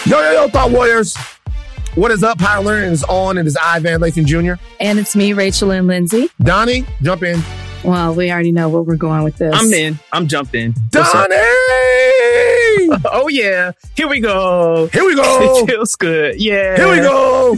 Yo, Thought Warriors. What is up? Higher Learning is on. It is I, Van Lathan Jr. And it's me, Rachel and Lindsay. Donnie, jump in. Well, we already know where we're going with this. I'm in. I'm jumping. Donnie! Oh, yeah. Here we go. Here we go. It feels good. Yeah. Here we go.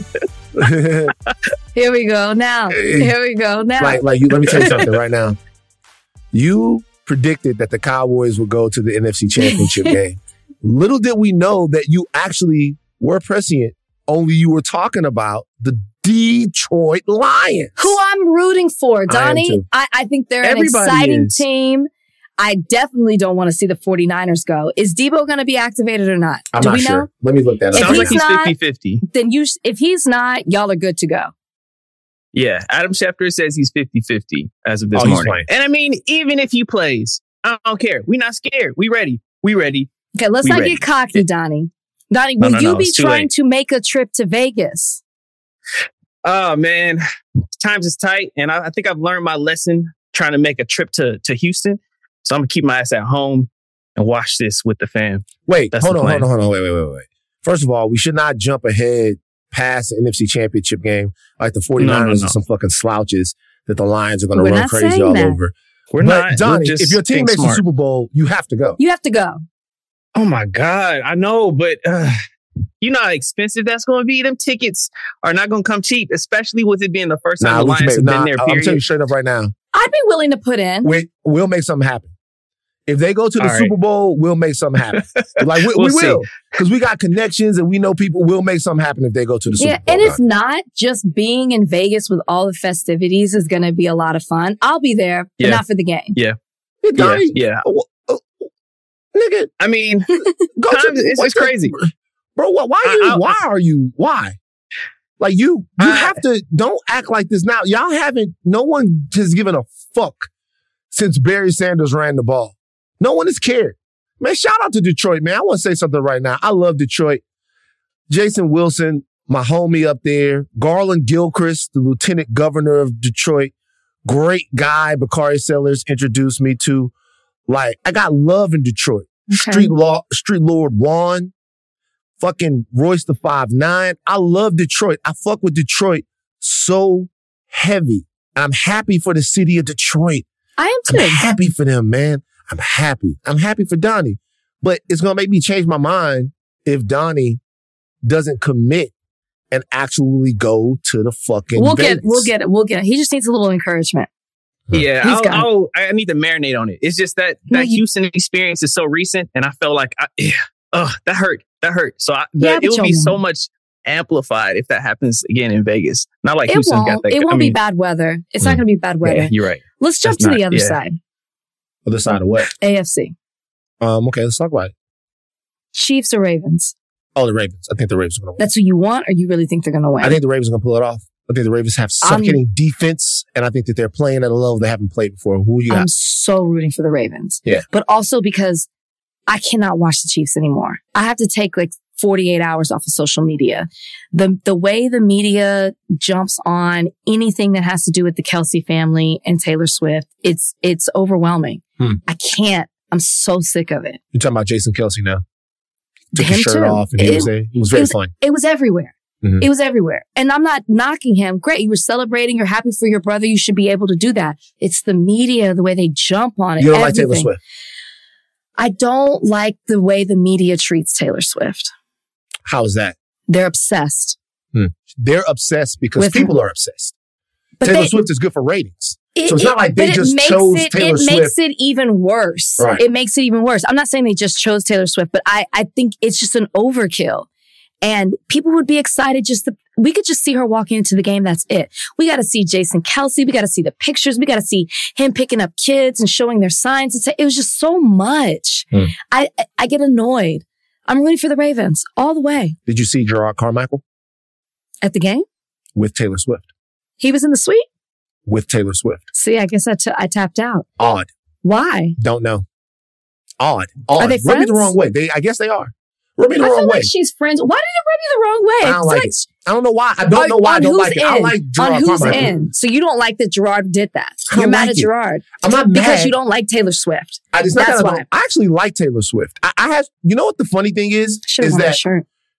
Here we go now. Here we go now. Like you, let me tell you something right now. You predicted that the Cowboys would go to the NFC Championship game. Little did we know that you actually were prescient. Only you were talking about the Detroit Lions. Who I'm rooting for, Donnie. I think they're an exciting team. I definitely don't want to see the 49ers go. Is Debo going to be activated or not? I'm not sure. Let me look that up. Sounds like he's 50-50. Then if he's not, y'all are good to go. Yeah, Adam Schefter says he's 50-50 as of this morning. And I mean, even if he plays, I don't care. We're not scared. We ready. Okay, let's not get cocky, Donnie. Donnie, will you be trying to make a trip to Vegas? Oh, man. Times is tight. And I think I've learned my lesson trying to make a trip to Houston. So I'm going to keep my ass at home and watch this with the fam. Wait, hold on. Wait. First of all, we should not jump ahead past the NFC Championship game like the 49ers are some fucking slouches that the Lions are going to run crazy all over. We're not. Donnie, if your team makes the Super Bowl, you have to go. You have to go. Oh, my God. I know, but you know how expensive that's going to be? Them tickets are not going to come cheap, especially with it being the first time the Lions have been there, period. I'm telling you straight up right now. I'd be willing to put in. We'll make something happen. If they go to the Super Bowl, we'll make something happen. Like we will. Because we got connections and we know people will make something happen if they go to the Super Bowl. And if not, just being in Vegas with all the festivities is going to be a lot of fun. I'll be there, but not for the game. Yeah. Yeah. Nigga, I mean, it's crazy. Bro, why? Like you have to, don't act like this now. No one has given a fuck since Barry Sanders ran the ball. No one has cared. Man, shout out to Detroit, man. I want to say something right now. I love Detroit. Jason Wilson, my homie up there. Garland Gilchrist, the lieutenant governor of Detroit. Great guy. Bakari Sellers introduced me to. Like, I got love in Detroit. Okay. Street Lord Juan. Fucking Royce the 5'9". I love Detroit. I fuck with Detroit so heavy. I'm happy for the city of Detroit. I am too. I'm happy for them, man. I'm happy. I'm happy for Donnie. But it's going to make me change my mind if Donnie doesn't commit and actually go to the fucking Vegas. We'll get it. He just needs a little encouragement. Yeah, I need to marinate on it. It's just that Houston experience is so recent, and I felt like, that hurt. So it will be so much amplified if that happens again in Vegas. Not like Houston's got that. It won't be bad weather. It's not going to be bad weather. Yeah, you're right. Let's jump to the other side. Other side of what? AFC. Okay, let's talk about it. Chiefs or Ravens? Oh, the Ravens. I think the Ravens are going to win. That's who you want, or you really think they're going to win? I think the Ravens are going to pull it off. I think the Ravens have suffocating defense, and I think that they're playing at a level they haven't played before. Who you got? I'm so rooting for the Ravens. Yeah. But also because I cannot watch the Chiefs anymore. I have to take 48 hours off of social media. The way the media jumps on anything that has to do with the Kelce family and Taylor Swift, it's overwhelming. I can't. I'm so sick of it. You're talking about Jason Kelce now. Took his shirt off and he was there. It was very fun. It was everywhere. Mm-hmm. It was everywhere. And I'm not knocking him. Great. You were celebrating. You're happy for your brother. You should be able to do that. It's the media, the way they jump on it. You don't like Taylor Swift? I don't like the way the media treats Taylor Swift. How is that? They're obsessed. They're obsessed because people are obsessed. But Taylor Swift is good for ratings. So it's not like they just chose Taylor Swift. It makes it even worse. Right. It makes it even worse. I'm not saying they just chose Taylor Swift, but I think it's just an overkill. And people would be excited we could just see her walking into the game. That's it. We got to see Jason Kelce. We got to see the pictures. We got to see him picking up kids and showing their signs. It was just so much. I get annoyed. I'm rooting for the Ravens all the way. Did you see Gerard Carmichael? At the game? With Taylor Swift. He was in the suite? With Taylor Swift. See, I guess I tapped out. Odd. Why? Don't know. Odd. Are they friends? Rub me the wrong way. I guess they are. Rub me the wrong way. I feel like she's friends. Why did it rub you the wrong way? I don't like it. I don't know why. I don't know why I don't like it. I like Gerard Carmichael. So you don't like that Gerard did that. You're mad at Gerard. I'm not mad. Because you don't like Taylor Swift. That's why. I actually like Taylor Swift. I have, you know what the funny thing is? Is that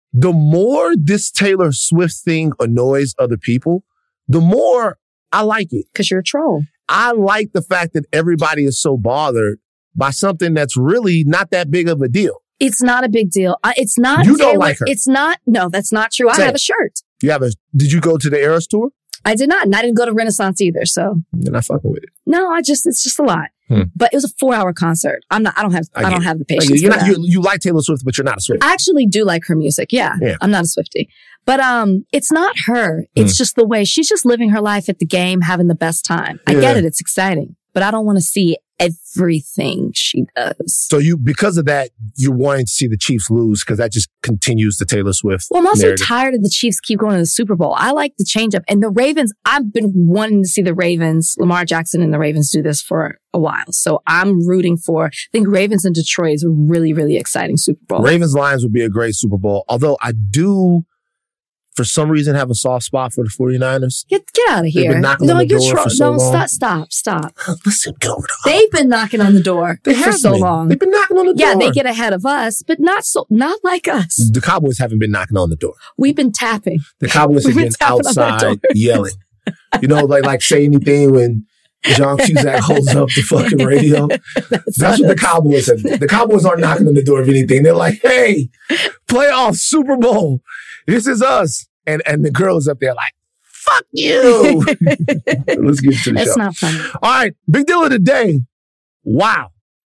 the more this Taylor Swift thing annoys other people, the more I like it. Because you're a troll. I like the fact that everybody is so bothered by something that's really not that big of a deal. It's not a big deal. It's not. You don't like her. It's not. No, that's not true. I have a shirt. Did you go to the Eras tour? I did not. And I didn't go to Renaissance either. So you're not fucking with it. No, it's just a lot. But it was a 4-hour concert. I don't have the patience. You like Taylor Swift, but you're not a Swiftie. I actually do like her music. Yeah. I'm not a Swiftie. But it's not her. It's just the way she's just living her life at the game, having the best time. I get it. It's exciting. But I don't want to see everything she does. So because of that, you're wanting to see the Chiefs lose because that just continues the Taylor Swift Well, I'm also narrative. tired of the Chiefs keep going to the Super Bowl. I like the change up. And the Ravens, I've been wanting to see the Ravens, Lamar Jackson and the Ravens do this for a while. So I'm rooting I think Ravens and Detroit is a really, really exciting Super Bowl. Ravens-Lions would be a great Super Bowl. Although I do, for some reason, have a soft spot for the 49ers. Get out of here. They've been knocking on the door for so long. Stop. Listen, get over the They've been knocking on the door for so long. They've been knocking on the door. Yeah, they get ahead of us, but not like us. The Cowboys haven't been knocking on the door. We've been tapping. The Cowboys have been outside yelling. Like say anything when John Cusack holds up the fucking radio. That's what the Cowboys have. The Cowboys aren't knocking on the door of anything. They're like, hey, playoff Super Bowl. This is us. And the girl is up there like, fuck you. Let's get to the show. That's not funny. All right. Big deal of the day. Wow.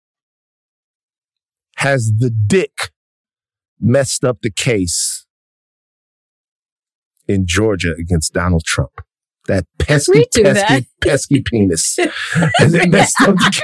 Has the dick messed up the case in Georgia against Donald Trump? That pesky penis. Has it messed up the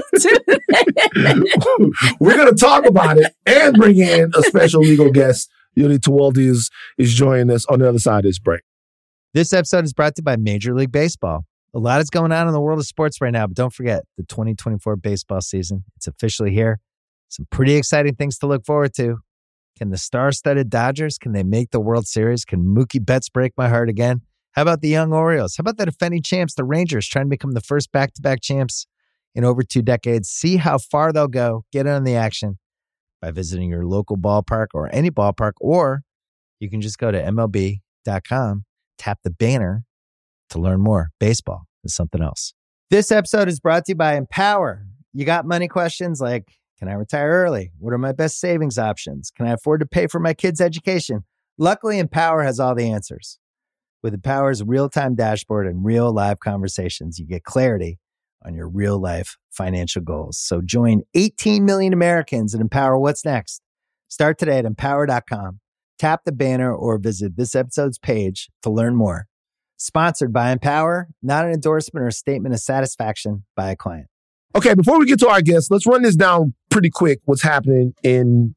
case? We're going to talk about it and bring in a special legal guest. Yuli Tewolde is joining us on the other side of this break. This episode is brought to you by Major League Baseball. A lot is going on in the world of sports right now, but don't forget the 2024 baseball season. It's officially here. Some pretty exciting things to look forward to. Can the star-studded Dodgers, can they make the World Series? Can Mookie Betts break my heart again? How about the young Orioles? How about the defending champs, the Rangers, trying to become the first back-to-back champs in over 2 decades? See how far they'll go. Get in on the action by visiting your local ballpark or any ballpark, or you can just go to MLB.com, tap the banner to learn more. Baseball is something else. This episode is brought to you by Empower. You got money questions like, can I retire early? What are my best savings options? Can I afford to pay for my kids' education? Luckily, Empower has all the answers. With Empower's real-time dashboard and real live conversations, you get clarity on your real life financial goals. So join 18 million Americans and empower what's next. Start today at empower.com. Tap the banner or visit this episode's page to learn more. Sponsored by Empower, not an endorsement or statement of satisfaction by a client. Okay, before we get to our guests, let's run this down pretty quick. What's happening in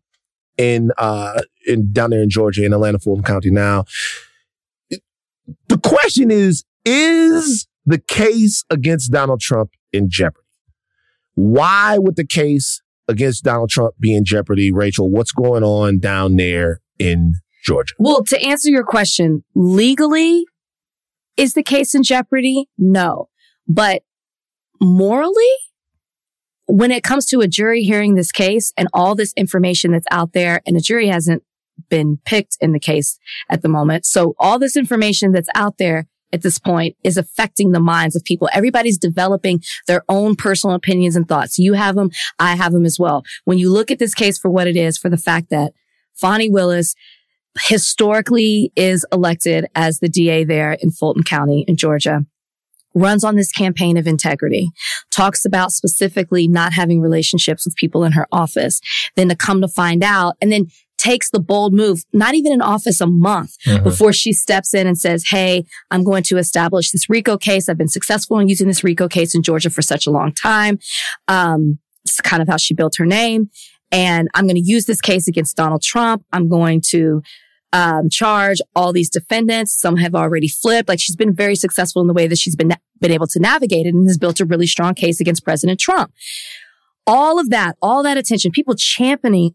down there in Georgia, in Atlanta, Fulton County now. The question is the case against Donald Trump in jeopardy? Why would the case against Donald Trump be in jeopardy? Rachel, what's going on down there in Georgia? Well, to answer your question, legally, is the case in jeopardy? No. But morally, when it comes to a jury hearing this case and all this information that's out there, and the jury hasn't been picked in the case at the moment. So all this information that's out there at this point is affecting the minds of people. Everybody's developing their own personal opinions and thoughts. You have them. I have them as well. When you look at this case for what it is, for the fact that Fani Willis historically is elected as the DA there in Fulton County in Georgia, runs on this campaign of integrity, talks about specifically not having relationships with people in her office, then to come to find out, and then takes the bold move, not even in office a month before she steps in and says, hey, I'm going to establish this RICO case. I've been successful in using this RICO case in Georgia for such a long time. It's kind of how she built her name. And I'm going to use this case against Donald Trump. I'm going to charge all these defendants. Some have already flipped. Like, she's been very successful in the way that she's been able to navigate it, and has built a really strong case against President Trump. All that attention, people championing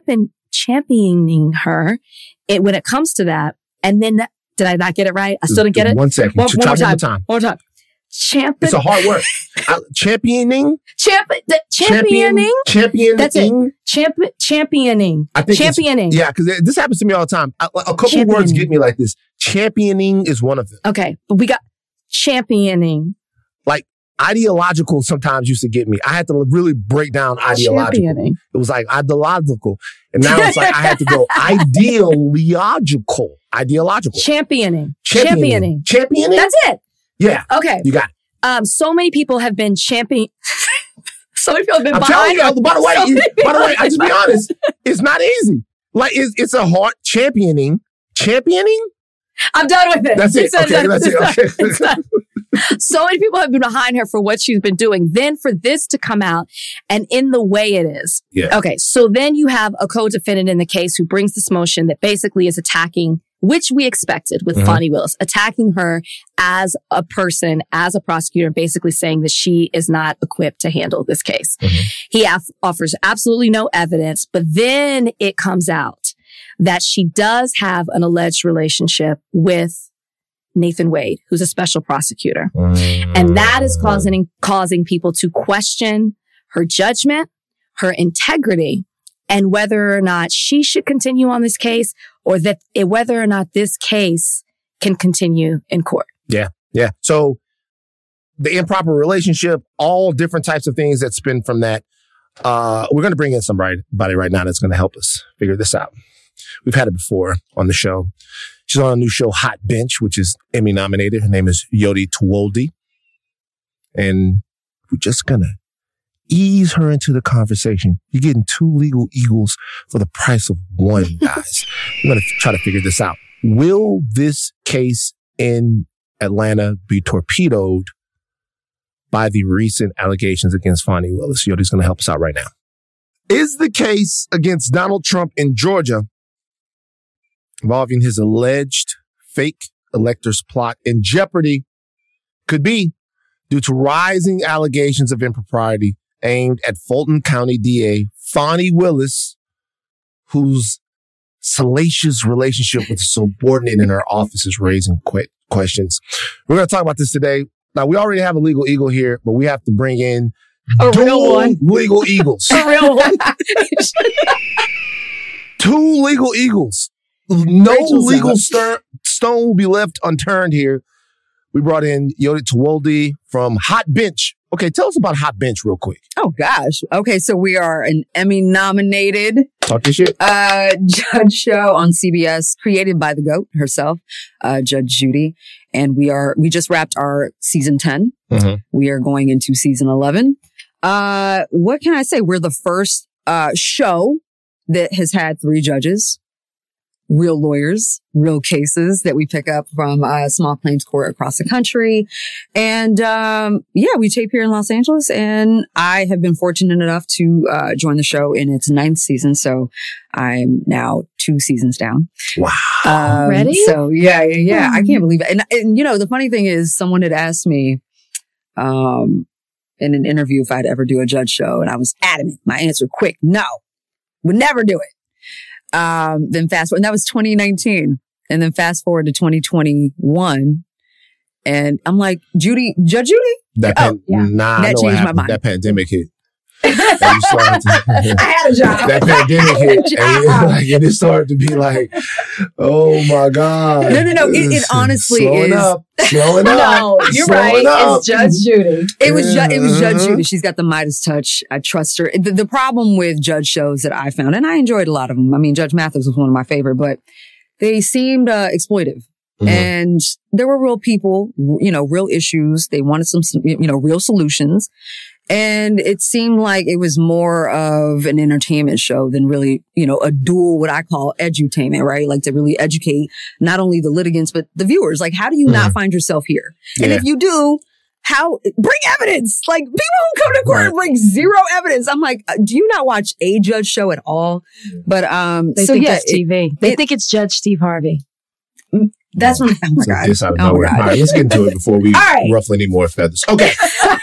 her when it comes to that. And then, did I not get it right? I still didn't get it. One second. One more time. It's a hard word. Championing. Championing. That's it. Championing. I think championing. Yeah, because this happens to me all the time. A couple of words get me like this. Championing is one of them. Okay, but we got championing. Like ideological sometimes used to get me. I had to really break down ideological. Championing. It was like ideological. And now it's like I had to go ideological. Championing. Championing. That's it. Yeah. Okay. You got it. So many people have been championing. So many people have been behind. I'm telling you, by the way, I just be honest, it's not easy. Like it's a hard championing. I'm done with it. That's it. Okay, that's it. Okay. So many people have been behind her for what she's been doing. Then for this to come out and in the way it is. Yeah. Okay. So then you have a co-defendant in the case who brings this motion that basically is attacking, which we expected with Fani Willis, attacking her as a person, as a prosecutor, basically saying that she is not equipped to handle this case. He offers absolutely no evidence, but then it comes out that she does have an alleged relationship with Nathan Wade, who's a special prosecutor. And that is causing people to question her judgment, her integrity, and whether or not she should continue on this case or that whether or not this case can continue in court. Yeah. Yeah. So the improper relationship, all different types of things that spin from that. We're going to bring in somebody right now that's going to help us figure this out. We've had it before on the show. She's on a new show, Hot Bench, which is Emmy nominated. Her name is Yodi Tewolde. And we're just going to ease her into the conversation. You're getting 2 legal eagles for the price of 1, guys. We're going to try to figure this out. Will this case in Atlanta be torpedoed by the recent allegations against Fani Willis? Yodi's going to help us out right now. Is the case against Donald Trump in Georgia involving his alleged fake electors plot in jeopardy? Could be due to rising allegations of impropriety aimed at Fulton County DA Fani Willis, whose salacious relationship with a subordinate in her office is raising questions. We're going to talk about this today. Now, we already have a legal eagle here, but we have to bring in a real one. Legal eagles. A real one. 2 legal eagles. No legal stone will be left unturned here. We brought in Yodi Tewolde from Hot Bench. Okay, tell us about Hot Bench real quick. Oh, gosh. Okay, so we are an Emmy-nominated talk your shit. Judge show on CBS, created by the GOAT herself, Judge Judy. And we just wrapped our season 10. We are going into season 11. What can I say? We're the first show that has had 3 judges. Real lawyers, real cases that we pick up from small claims court across the country. And we tape here in Los Angeles. And I have been fortunate enough to join the show in its 9th season. So I'm now 2 seasons down. Wow. Ready? So yeah. I can't believe it. And you know, the funny thing is someone had asked me in an interview if I'd ever do a judge show. And I was adamant. My answer quick, no, would never do it. Then fast forward, and that was 2019. And then fast forward to 2021. And I'm like, Judge Judy? That changed my mind. That pandemic hit. I had a job. That pandemic hit. And it started to be like, oh my God. No. It honestly slowing is. Slowing up. No, you're right. It's Judge Judy. It was Judge Judy. She's got the Midas touch. I trust her. The problem with judge shows that I found, and I enjoyed a lot of them. I mean, Judge Mathis was one of my favorite, but they seemed exploitive. And there were real people, real issues. They wanted some, real solutions. And it seemed like it was more of an entertainment show than really, a dual, what I call edutainment, right? Like to really educate not only the litigants, but the viewers. Like, how do you not find yourself here? Yeah. And if you do, bring evidence. Like, people who come to court and bring 0 evidence. I'm like, do you not watch a judge show at all? But, they think it's TV. They think it's Judge Steve Harvey. That's when, oh my God. This out of nowhere. All right, let's get into it before we ruffle any more feathers. Okay.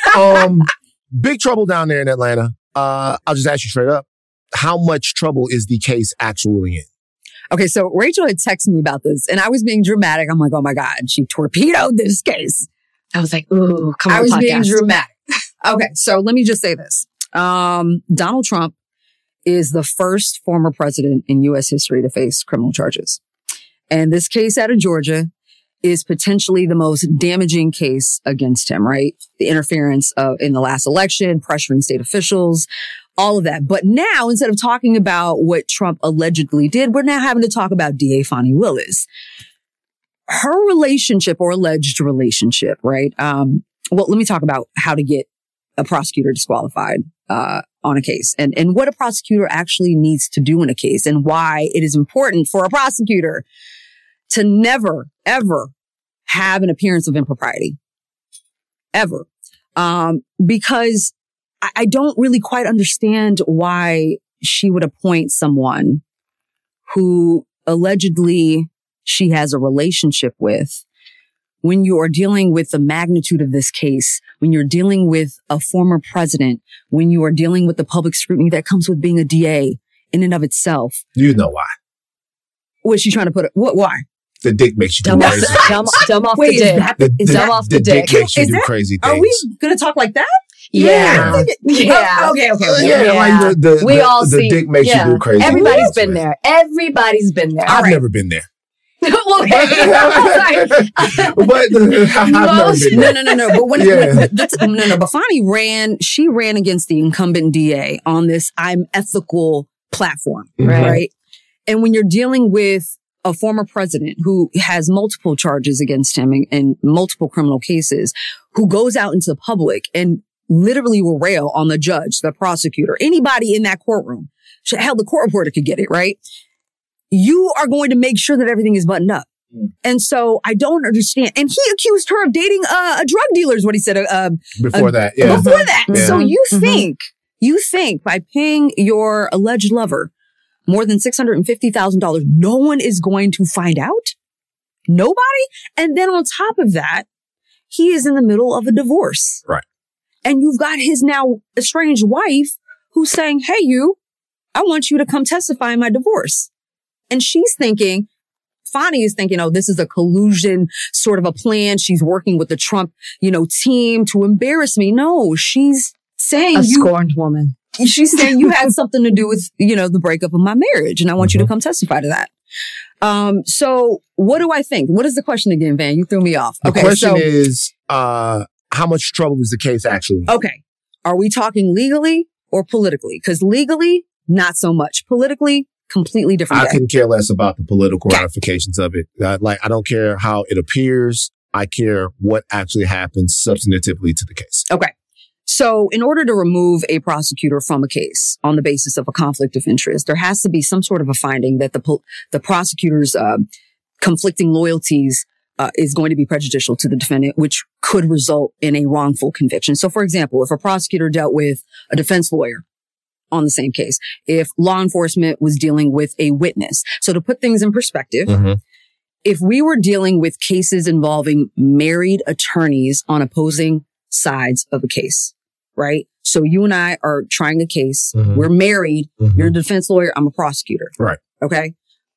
Big trouble down there in Atlanta. I'll just ask you straight up. How much trouble is the case actually in? Okay, so Rachel had texted me about this, and I was being dramatic. I'm like, oh my God, she torpedoed this case. I was like, ooh, come on, I was podcast. being dramatic. Okay, so let me just say this. Donald Trump is the first former president in U.S. history to face criminal charges. And this case out of Georgia is potentially the most damaging case against him, right? The interference in the last election, pressuring state officials, all of that. But now, instead of talking about what Trump allegedly did, we're now having to talk about DA Fani Willis. Her relationship or alleged relationship, right? Well, let me talk about how to get a prosecutor disqualified on a case and what a prosecutor actually needs to do in a case and why it is important for a prosecutor to never, ever have an appearance of impropriety. Ever. Because I don't really quite understand why she would appoint someone who allegedly she has a relationship with when you are dealing with the magnitude of this case, when you're dealing with a former president, when you are dealing with the public scrutiny that comes with being a DA in and of itself. You know why. Was she trying to put it? Why? The dick makes you do crazy. Dumb off Wait, the dick. Dumb off the dick. Makes you do crazy things. Are we going to talk like that? Yeah. Oh, okay. Yeah, like we all the see. dick makes you do crazy. Everybody's been there. Everybody's been there. I've never been there. Okay. But I've never been there. No. But Fani she ran against the incumbent DA on this I'm ethical platform, right? And when you're dealing with a former president who has multiple charges against him and multiple criminal cases, who goes out into the public and literally will rail on the judge, the prosecutor, anybody in that courtroom. Hell, the court reporter could get it, right? You are going to make sure that everything is buttoned up. And so I don't understand. And he accused her of dating a drug dealer is what he said. Before that, yeah. Before that. Yeah. So you think by paying your alleged lover more than $650,000, no one is going to find out? Nobody? And then on top of that, he is in the middle of a divorce. Right. And you've got his now estranged wife who's saying, hey, I want you to come testify in my divorce. And she's thinking, Fani is thinking, oh, this is a collusion, sort of a plan. She's working with the Trump, team to embarrass me. No, she's saying a scorned woman. She's saying you had something to do with, the breakup of my marriage. And I want you to come testify to that. So what do I think? What is the question again, Van? You threw me off. The question is, how much trouble is the case actually? Okay. Are we talking legally or politically? Because legally, not so much. Politically, completely different. I couldn't care less about the political ramifications of it. I don't care how it appears. I care what actually happens substantively to the case. Okay. So in order to remove a prosecutor from a case on the basis of a conflict of interest, there has to be some sort of a finding that the prosecutor's conflicting loyalties is going to be prejudicial to the defendant, which could result in a wrongful conviction. So, for example, if a prosecutor dealt with a defense lawyer on the same case, if law enforcement was dealing with a witness. So to put things in perspective, if we were dealing with cases involving married attorneys on opposing sides of a case, right? So you and I are trying a case. We're married. You're a defense lawyer. I'm a prosecutor. Right. Okay.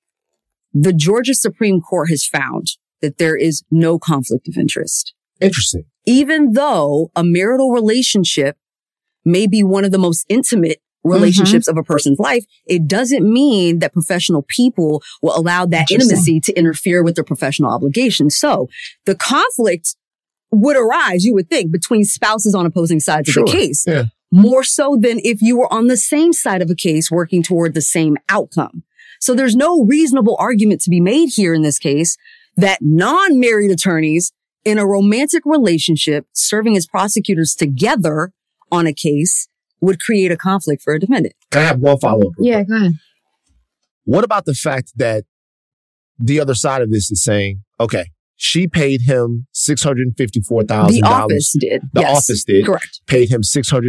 The Georgia Supreme Court has found that there is no conflict of interest. Interesting. Even though a marital relationship may be one of the most intimate relationships of a person's life, it doesn't mean that professional people will allow that intimacy to interfere with their professional obligations. So the conflict would arise, you would think, between spouses on opposing sides of a case. Yeah. More so than if you were on the same side of a case working toward the same outcome. So there's no reasonable argument to be made here in this case that non-married attorneys in a romantic relationship serving as prosecutors together on a case would create a conflict for a defendant. Can I have one follow-up? Yeah, go ahead. What about the fact that the other side of this is saying, okay, she paid him $654,000. The office did. The office did. Correct. Paid him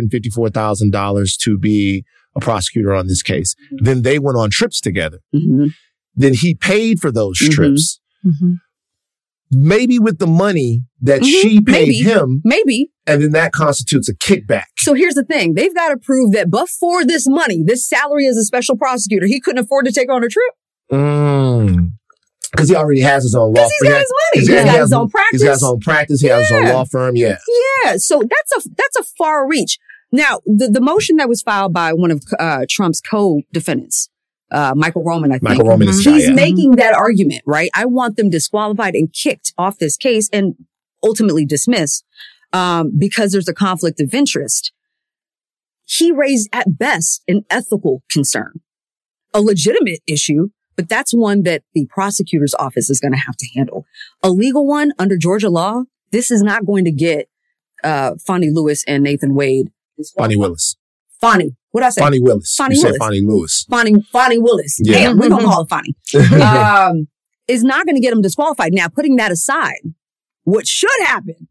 $654,000 to be a prosecutor on this case. Then they went on trips together. Then he paid for those trips. Maybe with the money that she paid him. Maybe. And then that constitutes a kickback. So here's the thing. They've got to prove that but for this money, this salary as a special prosecutor, he couldn't afford to take on a trip. Because he already has his own law firm. He's got his money. He's got his own practice. He's got his own practice. He has his own law firm. Yeah. Yeah. So that's a far reach. Now, the motion that was filed by one of Trump's co-defendants, Michael Roman, I think. Michael Roman is He's making that argument, right? I want them disqualified and kicked off this case and ultimately dismissed because there's a conflict of interest. He raised at best an ethical concern, a legitimate issue, but that's one that the prosecutor's office is going to have to handle. A legal one under Georgia law, this is not going to get Fani Lewis and Nathan Wade. Fani Willis. Fani. What'd I say? Fani Willis. Fani you Willis. said Fani Lewis. Fani Willis. Yeah. Damn, we're going to call it Fani. Is not going to get him disqualified. Now, putting that aside, what should happen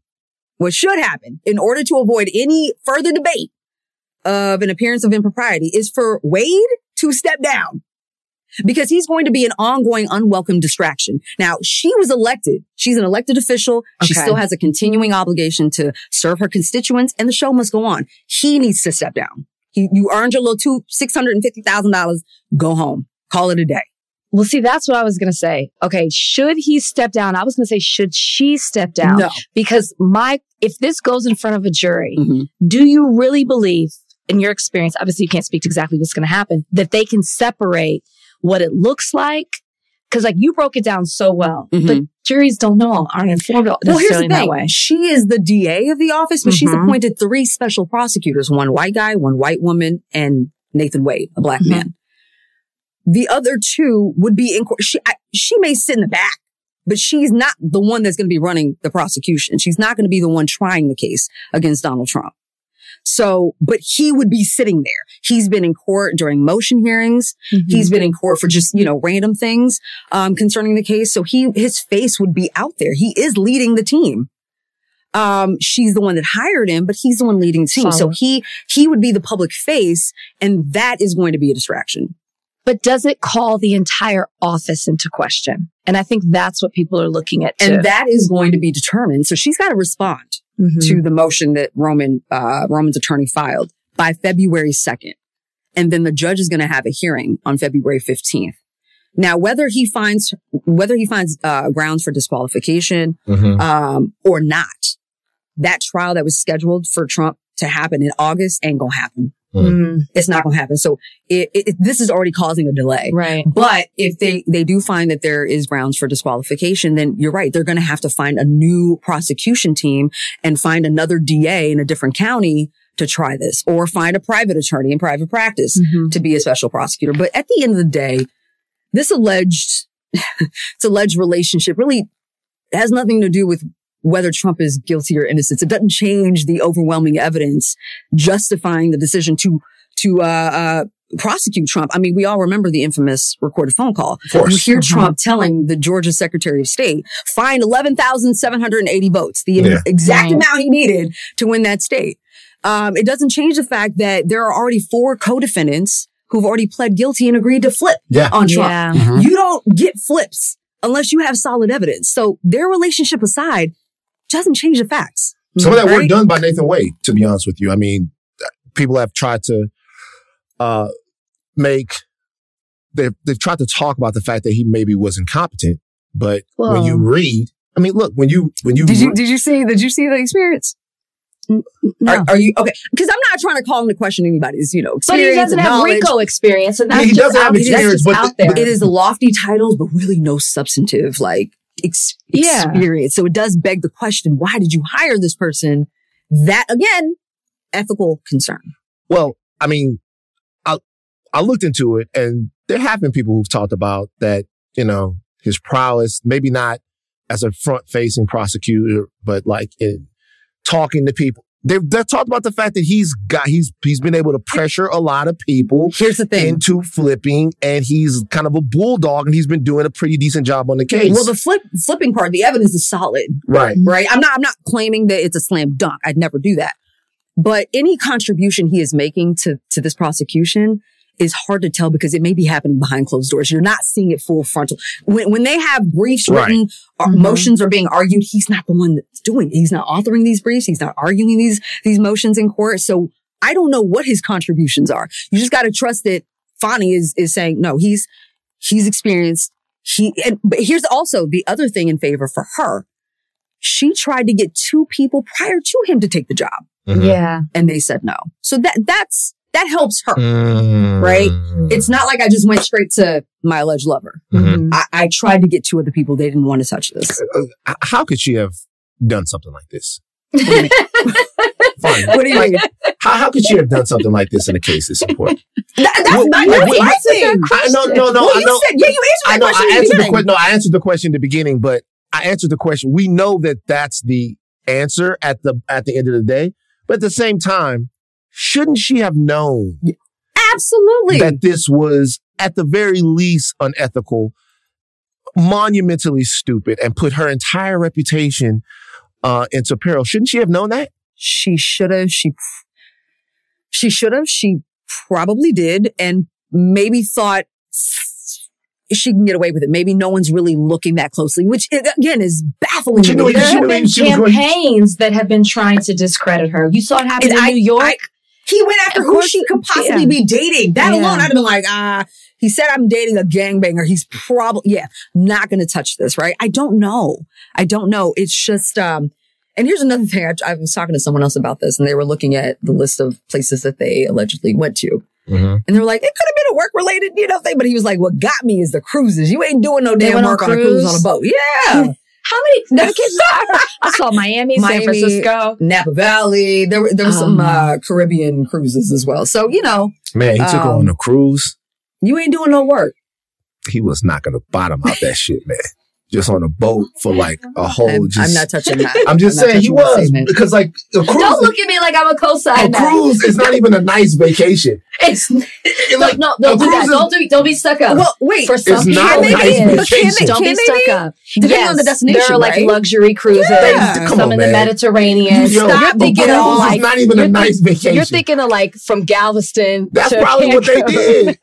in order to avoid any further debate of an appearance of impropriety is for Wade to step down. Because he's going to be an ongoing, unwelcome distraction. Now, she was elected. She's an elected official. She still has a continuing obligation to serve her constituents, and the show must go on. He needs to step down. You earned your little $650,000. Go home. Call it a day. Well, see, that's what I was going to say. Okay, should he step down? I was going to say, should she step down? No. Because if this goes in front of a jury, do you really believe, in your experience, obviously you can't speak to exactly what's going to happen, that they can separate what it looks like? Because you broke it down so well, but juries aren't informed necessarily in that way. She is the DA of the office, but she's appointed 3 special prosecutors, one white guy, one white woman, and Nathan Wade, a black man. The other 2 would be in court. She may sit in the back, but she's not the one that's going to be running the prosecution. She's not going to be the one trying the case against Donald Trump. So, but he would be sitting there. He's been in court during motion hearings. He's been in court for just, random things, concerning the case. So his face would be out there. He is leading the team. She's the one that hired him, but he's the one leading the team. So he would be the public face, and that is going to be a distraction. But does it call the entire office into question? And I think that's what people are looking at too. And that is going to be determined. So she's got to respond to the motion that Roman's attorney filed by February 2nd. And then the judge is going to have a hearing on February 15th. Now, whether he finds grounds for disqualification, or not, that trial that was scheduled for Trump to happen in August ain't gonna happen. It's not going to happen. So this is already causing a delay. Right. But if they do find that there is grounds for disqualification, then you're right. They're going to have to find a new prosecution team and find another DA in a different county to try this, or find a private attorney in private practice to be a special prosecutor. But at the end of the day, this alleged relationship really has nothing to do with whether Trump is guilty or innocent. It doesn't change the overwhelming evidence justifying the decision to prosecute Trump. I mean, we all remember the infamous recorded phone call. Of course. You hear Trump telling the Georgia Secretary of State, find 11,780 votes, the exact amount he needed to win that state. It doesn't change the fact that there are already 4 co-defendants who've already pled guilty and agreed to flip on Trump. You don't get flips unless you have solid evidence. So their relationship aside, doesn't change the facts. Some of that work done by Nathan Wade, to be honest with you. I mean, people have tried to they've tried to talk about the fact that he maybe was incompetent, but when you read, I mean, look, when you did you see the experience? No. Are you okay? Because I'm not trying to call into question anybody's, experience. But he doesn't have RICO experience, and that's he doesn't have experience, but out there. It is lofty titles, but really no substantive experience. So it does beg the question: why did you hire this person? That again, ethical concern. Well, I mean, I looked into it, and there have been people who've talked about that. His prowess, maybe not as a front-facing prosecutor, but in talking to people. They've talked about the fact that he's been able to pressure a lot of people. Here's the thing. Into flipping, and he's kind of a bulldog, and he's been doing a pretty decent job on the case. Well, the flipping part, the evidence is solid. Right. Right. I'm not claiming that it's a slam dunk. I'd never do that. But any contribution he is making to this prosecution is hard to tell because it may be happening behind closed doors. You're not seeing it full frontal. When they have briefs written, or motions are being argued, he's not the one that's doing it. He's not authoring these briefs. He's not arguing these motions in court. So I don't know what his contributions are. You just got to trust that Fani is saying, no, he's experienced. But here's also the other thing in favor for her. She tried to get 2 people prior to him to take the job. Mm-hmm. Yeah. And they said no. So that helps her, right? It's not like I just went straight to my alleged lover. Mm-hmm. I tried to get 2 other people. They didn't want to touch this. How could she have done something like this? What do you mean? How could she have done something like this in a case this important? That's my thing. No. Well, you said, you answered the question. I answered the question in the beginning, but I answered the question. We know that that's the answer at the end of the day. But at the same time, shouldn't she have known? Absolutely. That this was at the very least unethical, monumentally stupid, and put her entire reputation into peril. Shouldn't she have known that? She should have. She should have. She probably did, and maybe thought she can get away with it. Maybe no one's really looking that closely, which again is baffling. There have been campaigns that have been trying to discredit her. You saw it happen in New York. He went after who she could possibly be dating. That alone, I'd have been like, he said I'm dating a gangbanger. He's probably, not going to touch this, right? I don't know. It's just, and here's another thing. I was talking to someone else about this, and they were looking at the list of places that they allegedly went to. Mm-hmm. And they were like, it could have been a work-related, thing. But he was like, what got me is the cruises. You ain't doing no damn work on a cruise on a boat. Yeah. How many vacations? I saw Miami, San Francisco, Napa Valley. There were some Caribbean cruises as well. So, Man, he took her on a cruise. You ain't doing no work. He was not going to bottom out that shit, man. Just on a boat for like a whole. I'm not touching that. I'm just saying he was because like a cruise. Don't look at me like I'm a co-sign. A cruise is not even a nice vacation. It's like no, don't do that. Don't be stuck up. Well, wait. For some people, don't be stuck up. Depending on the destination, there are like luxury cruises. Yeah. Some in the Mediterranean. Stop thinking of like not even a nice vacation. You're thinking of like from Galveston. That's probably what they did.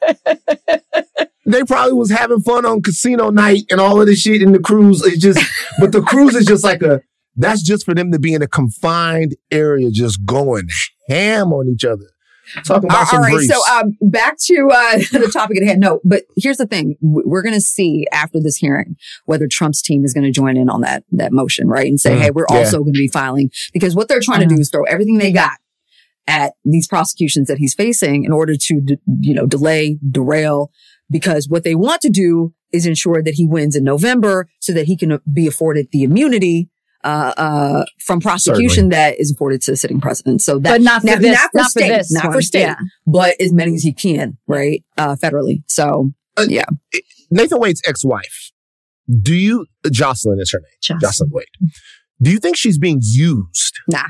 They probably was having fun on casino night and all of this shit in the cruise. But the cruise is just like that's just for them to be in a confined area, just going ham on each other. Talking about some briefs. So back to the topic at hand. No, but here's the thing. We're going to see after this hearing whether Trump's team is going to join in on that motion, right? And say, hey, we're also going to be filing. Because what they're trying to do is throw everything they got at these prosecutions that he's facing in order to, delay, derail. Because what they want to do is ensure that he wins in November so that he can be afforded the immunity from prosecution that is afforded to the sitting president. So that, but not for state, but as many as he can, right? Federally. So, yeah. Nathan Wade's ex-wife, Jocelyn is her name. Jocelyn Wade. Do you think she's being used? Nah.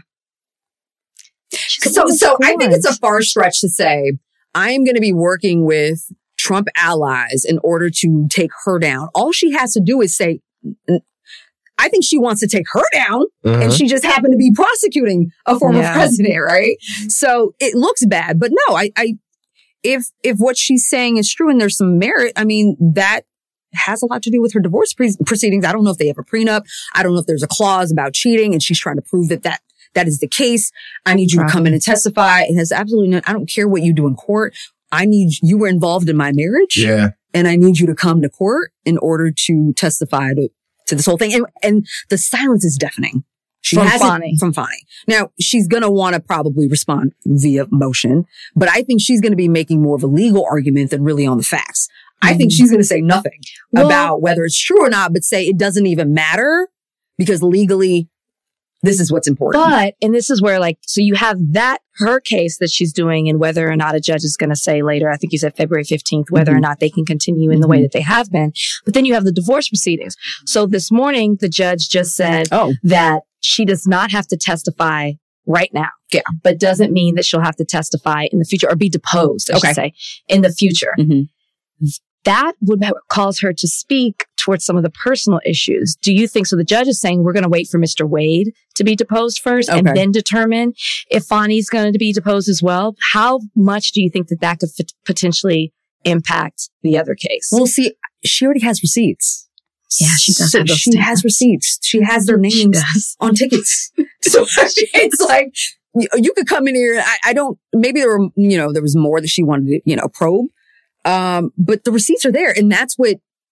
So I think it's a far stretch to say, I am going to be working with Trump allies in order to take her down. All she has to do is say, I think she wants to take her down, and she just happened to be prosecuting a former president, right? So it looks bad, but no, if what she's saying is true and there's some merit, I mean, that has a lot to do with her divorce proceedings. I don't know if they have a prenup. I don't know if there's a clause about cheating, and she's trying to prove that is the case. I need you to come in and testify. It has absolutely I don't care what you do in court. You were involved in my marriage. Yeah. And I need you to come to court in order to testify to this whole thing. And the silence is deafening. From Fani. Now, she's going to want to probably respond via motion, but I think she's going to be making more of a legal argument than really on the facts. I think she's going to say nothing about whether it's true or not, but say it doesn't even matter because legally, this is what's important. But, and this is where so you have her case that she's doing and whether or not a judge is going to say later, I think you said February 15th, whether or not they can continue in the way that they have been. But then you have the divorce proceedings. So this morning, the judge just said that she does not have to testify right now. Yeah. But doesn't mean that she'll have to testify in the future or be deposed, I should say, in the future. Mm-hmm. That would cause her to speak towards some of the personal issues. Do you think so? The judge is saying we're going to wait for Mr. Wade to be deposed first and then determine if Fani's going to be deposed as well. How much do you think that could potentially impact the other case? Well, see, she already has receipts. Yeah, she does. So she has receipts. She has their names on tickets. So it's like you could come in here. I don't. Maybe there were there was more that she wanted to probe. But the receipts are there, and that's what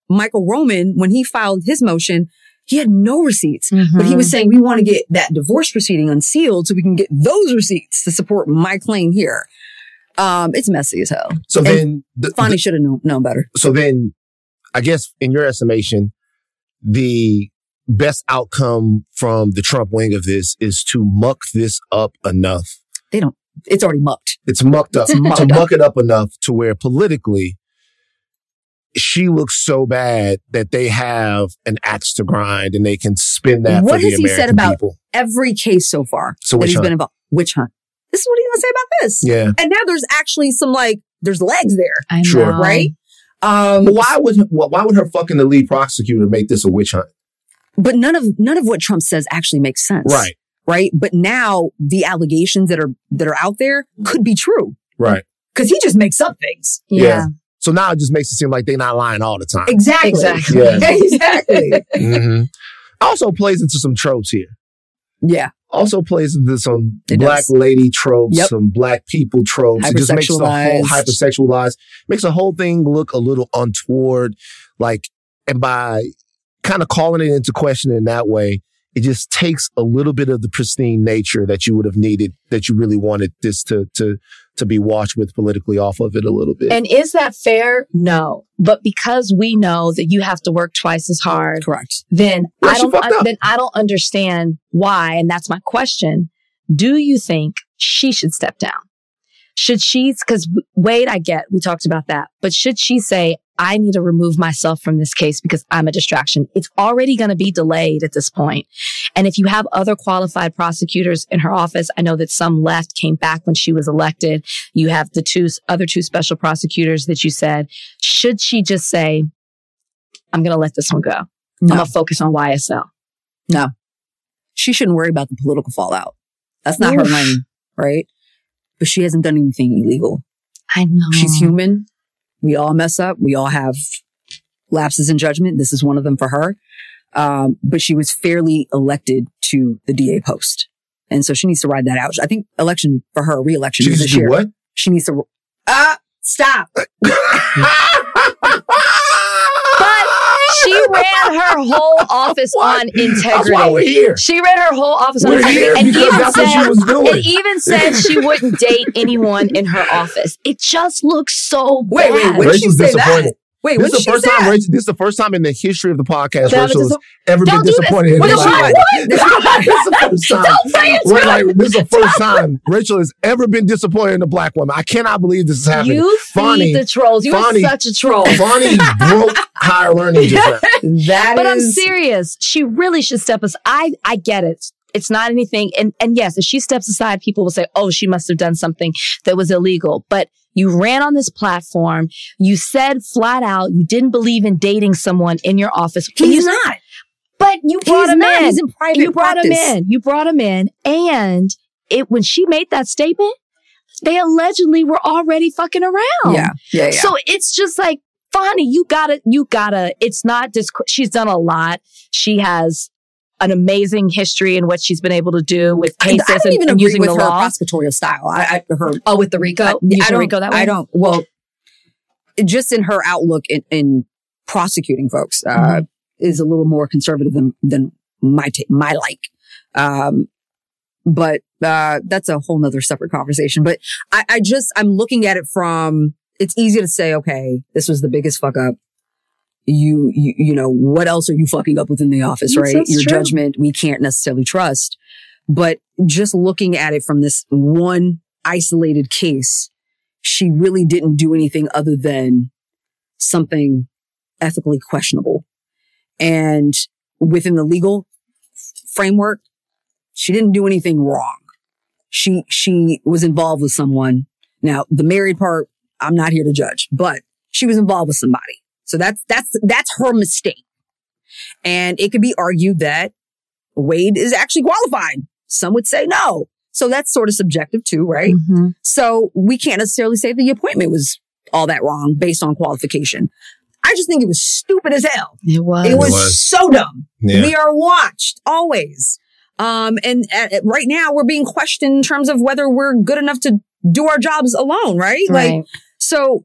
Michael Roman, when he filed his motion, he had no receipts, but he was saying, we want to get that divorce proceeding unsealed so we can get those receipts to support my claim here. It's messy as hell. So then Fonnie should have known better. So then I guess in your estimation, the best outcome from the Trump wing of this is to muck this up enough. It's already mucked. It's mucked up. To muck it up enough to where politically she looks so bad that they have an axe to grind and they can spin that for the American people. What has he said about every case so far that he's been involved? Witch hunt. This is what he's going to say about this. Yeah. And now there's actually some there's legs there. I know. Sure. Right? But why would her fucking the lead prosecutor make this a witch hunt? But none of what Trump says actually makes sense. Right. Right. But now the allegations that are out there could be true. Right. Because he just makes up things. Yeah. So now it just makes it seem like they're not lying all the time. Exactly. Yeah. Exactly. Also plays into some tropes here. Yeah. Also plays into some black lady tropes, some black people tropes. It just makes the whole hypersexualized, makes the whole thing look a little untoward. And by kind of calling it into question in that way, it just takes a little bit of the pristine nature that you would have needed, that you really wanted this to be washed with politically off of it a little bit. And is that fair? No. But because we know that you have to work twice as hard. Correct. Then I don't understand why. And that's my question. Do you think she should step down? Should she, because Wade, we talked about that, but should she say, I need to remove myself from this case because I'm a distraction? It's already going to be delayed at this point. And if you have other qualified prosecutors in her office, I know that some left, came back when she was elected. You have the other two special prosecutors that you said. Should she just say, I'm going to let this one go? No. I'm going to focus on YSL. No. She shouldn't worry about the political fallout. That's not her lane, right? But she hasn't done anything illegal. I know. She's human. We all mess up. We all have lapses in judgment. This is one of them for her. But she was fairly elected to the DA post. And so she needs to ride that out. I think election for her, re-election. She needs to do what? She needs to... stop. She ran her whole office on integrity. That's why we're here. She ran her whole office on integrity. And even said she wouldn't date anyone in her office. It just looks so bad. Wait, when did she say that? Wait, this is the first time in the history of the podcast Rachel has ever been disappointed in her life. This is the first time. Don't say it. This is the first time Rachel has ever been disappointed in a black woman. I cannot believe this is happening. You feed the trolls. You are such a troll. Fonnie broke higher learning just now. But I'm serious. She really should step aside. I get it. It's not anything. And yes, if she steps aside, people will say, oh, she must have done something that was illegal. But you ran on this platform. You said flat out you didn't believe in dating someone in your office. He's not. But you brought him in. He's in private practice. You brought him in. And when she made that statement, they allegedly were already fucking around. Yeah. So it's just like, Fonnie, you gotta, it's not just, she's done a lot. She has an amazing history in what she's been able to do with cases I don't even and agree using with the her law. prosecutorial style. With the RICO? RICO that way? I don't. Well, just in her outlook in prosecuting folks is a little more conservative than my like. But that's a whole nother separate conversation. But I'm looking at it from, it's easy to say, okay, this was the biggest fuck up. You know, what else are you fucking up within the office, right? Your judgment, we can't necessarily trust. But just looking at it from this one isolated case, she really didn't do anything other than something ethically questionable. And within the legal framework, she didn't do anything wrong. She was involved with someone. Now, the married part, I'm not here to judge, but she was involved with somebody. So that's her mistake. And it could be argued that Wade is actually qualified. Some would say no. So that's sort of subjective too, right? Mm-hmm. So we can't necessarily say the appointment was all that wrong based on qualification. I just think it was stupid as hell. It was. It was so dumb. Yeah. We are watched always. And right now we're being questioned in terms of whether we're good enough to do our jobs alone, right? Like, so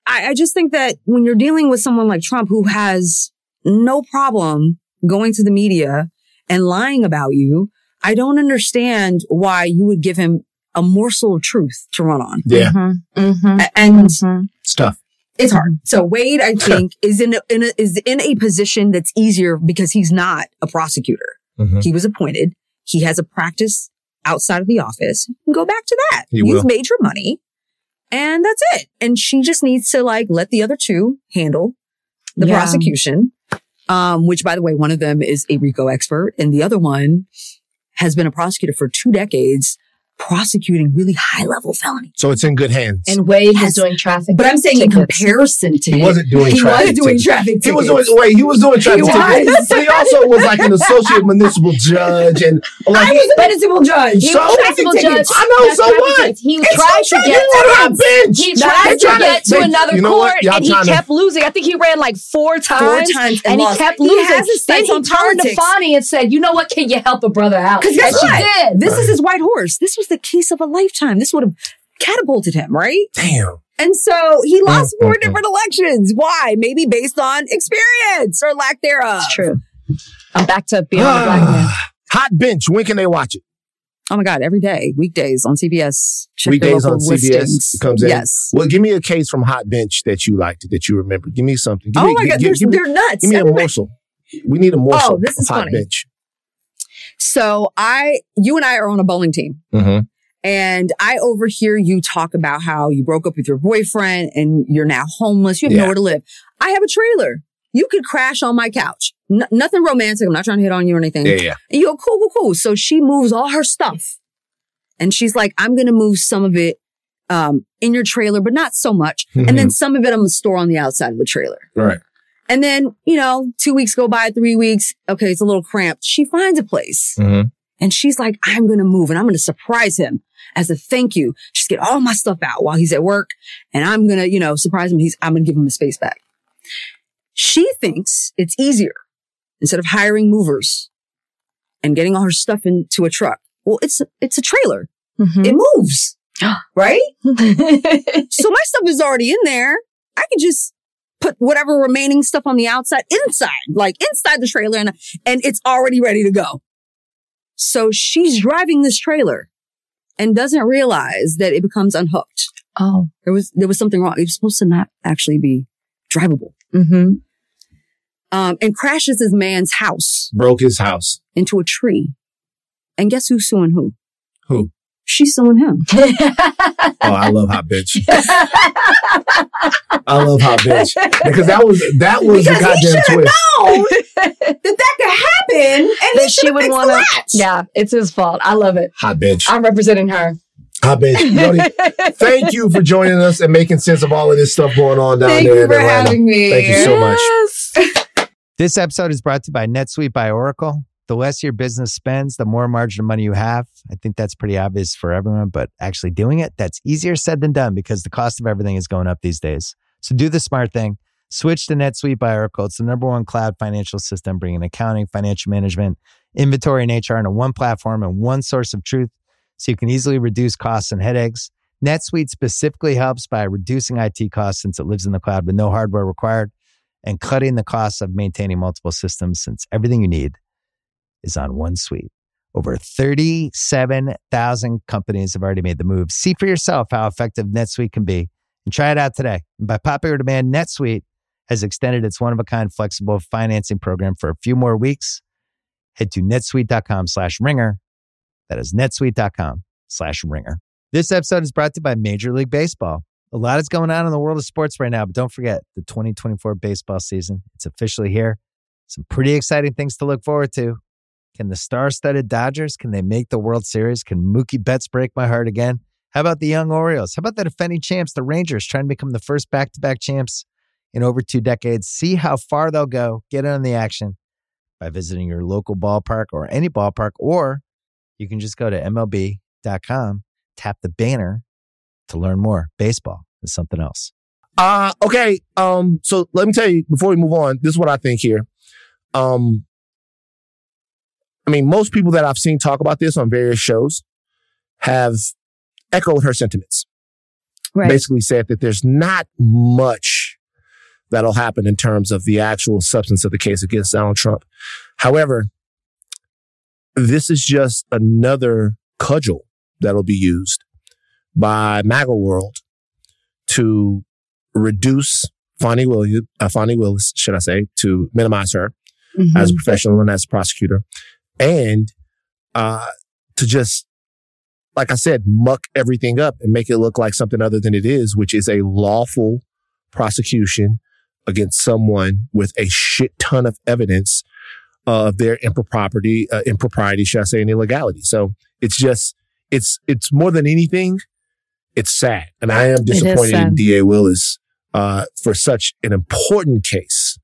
I just think that when you're dealing with someone like Trump who has no problem going to the media and lying about you, I don't understand why you would give him a morsel of truth to run on. Yeah. And it's tough. It's hard. So Wade, I think, is in a position that's easier because he's not a prosecutor. He was appointed. He has a practice outside of the office. Go back to that. You've made your money. And that's it. And she just needs to let the other two handle the prosecution. Which, by the way, one of them is a RICO expert and the other one has been a prosecutor for 2 decades, prosecuting really high-level felonies. So it's in good hands. And Wade was doing traffic. But I'm saying in comparison to him. He wasn't doing traffic tickets. He was doing traffic tickets. But he also was like an associate municipal judge. And I was a municipal judge. He was a municipal judge. I know, so what? He tried to get to another court and he kept losing. I think he ran 4 times. And he kept losing. Then he turned to Fani and said, you know what? Can you help a brother out? Because guess what? She did. This is his white horse. This was the case of a lifetime. This would have catapulted him, right? Damn. And so he lost 4 different elections. Why? Maybe based on experience or lack thereof. It's true. I'm back to being a black man. Hot Bench. When can they watch it? Oh my God, every day. Weekdays on CBS. Check weekdays on listings. CBS comes in? Yes. Well, give me a case from Hot Bench that you liked, that you remember. Give me something. Oh my God, they're nuts. Give me a morsel. We need a morsel. Oh, this is Hot funny. Bench. So you and I are on a bowling team. And I overhear you talk about how you broke up with your boyfriend and you're now homeless. You have nowhere to live. I have a trailer. You could crash on my couch. Nothing romantic. I'm not trying to hit on you or anything. Yeah. And you go, cool. So she moves all her stuff. And she's like, I'm going to move some of it in your trailer, but not so much. And then some of it I'm going to store on the outside of the trailer. Right. And then, 2 weeks go by, 3 weeks. Okay, it's a little cramped. She finds a place. And she's like, I'm going to move and I'm going to surprise him as a thank you. Just get all my stuff out while he's at work. And I'm going to, surprise him. I'm going to give him the space back. She thinks it's easier instead of hiring movers and getting all her stuff into a truck. Well, it's a trailer. It moves, right? So my stuff is already in there. I could just put whatever remaining stuff on the outside inside the trailer and it's already ready to go. So she's driving this trailer and doesn't realize that it becomes unhooked. Oh, there was something wrong. It was supposed to not actually be drivable. And crashes his man's house. Broke his house. Into a tree. And guess who's suing who? Who? She's suing him. Oh, I love Hot Bitch. I love Hot Bitch. Because that was the goddamn twist. Known that could happen and that she would want to. Yeah, it's his fault. I love it. Hot Bitch. I'm representing her. Hot Bitch. Jody, thank you for joining us and making sense of all of this stuff going on down there in Atlanta. Thank you for having me. Thank you so much. This episode is brought to you by NetSuite by Oracle. The less your business spends, the more margin of money you have. I think that's pretty obvious for everyone, but actually doing it, that's easier said than done because the cost of everything is going up these days. So do the smart thing. Switch to NetSuite by Oracle. It's the #1 cloud financial system, bringing accounting, financial management, inventory, and HR into one platform and one source of truth so you can easily reduce costs and headaches. NetSuite specifically helps by reducing IT costs since it lives in the cloud with no hardware required and cutting the costs of maintaining multiple systems since everything you need is on one suite. Over 37,000 companies have already made the move. See for yourself how effective NetSuite can be and try it out today. And by popular demand, NetSuite has extended its one-of-a-kind flexible financing program for a few more weeks. Head to netsuite.com/ringer. That is netsuite.com/ringer. This episode is brought to you by Major League Baseball. A lot is going on in the world of sports right now, but don't forget the 2024 baseball season. It's officially here. Some pretty exciting things to look forward to. Can the star-studded Dodgers, can they make the World Series? Can Mookie Betts break my heart again? How about the young Orioles? How about the defending champs, the Rangers, trying to become the first back-to-back champs in over 2 decades? See how far they'll go. Get in on the action by visiting your local ballpark or any ballpark, or you can just go to MLB.com, tap the banner to learn more. Baseball is something else. Okay. So let me tell you, before we move on, this is what I think here. Most people that I've seen talk about this on various shows have echoed her sentiments. basically said that there's not much that'll happen in terms of the actual substance of the case against Donald Trump. However, this is just another cudgel that'll be used by MAGA world to reduce Fani Willis, should I say, to minimize her as a professional and as a prosecutor, and to just, like I said, muck everything up and make it look like something other than it is, which is a lawful prosecution against someone with a shit ton of evidence of their impropriety, should I say, and illegality. So it's just, it's more than anything, it's sad. And I am disappointed in DA Willis for such an important case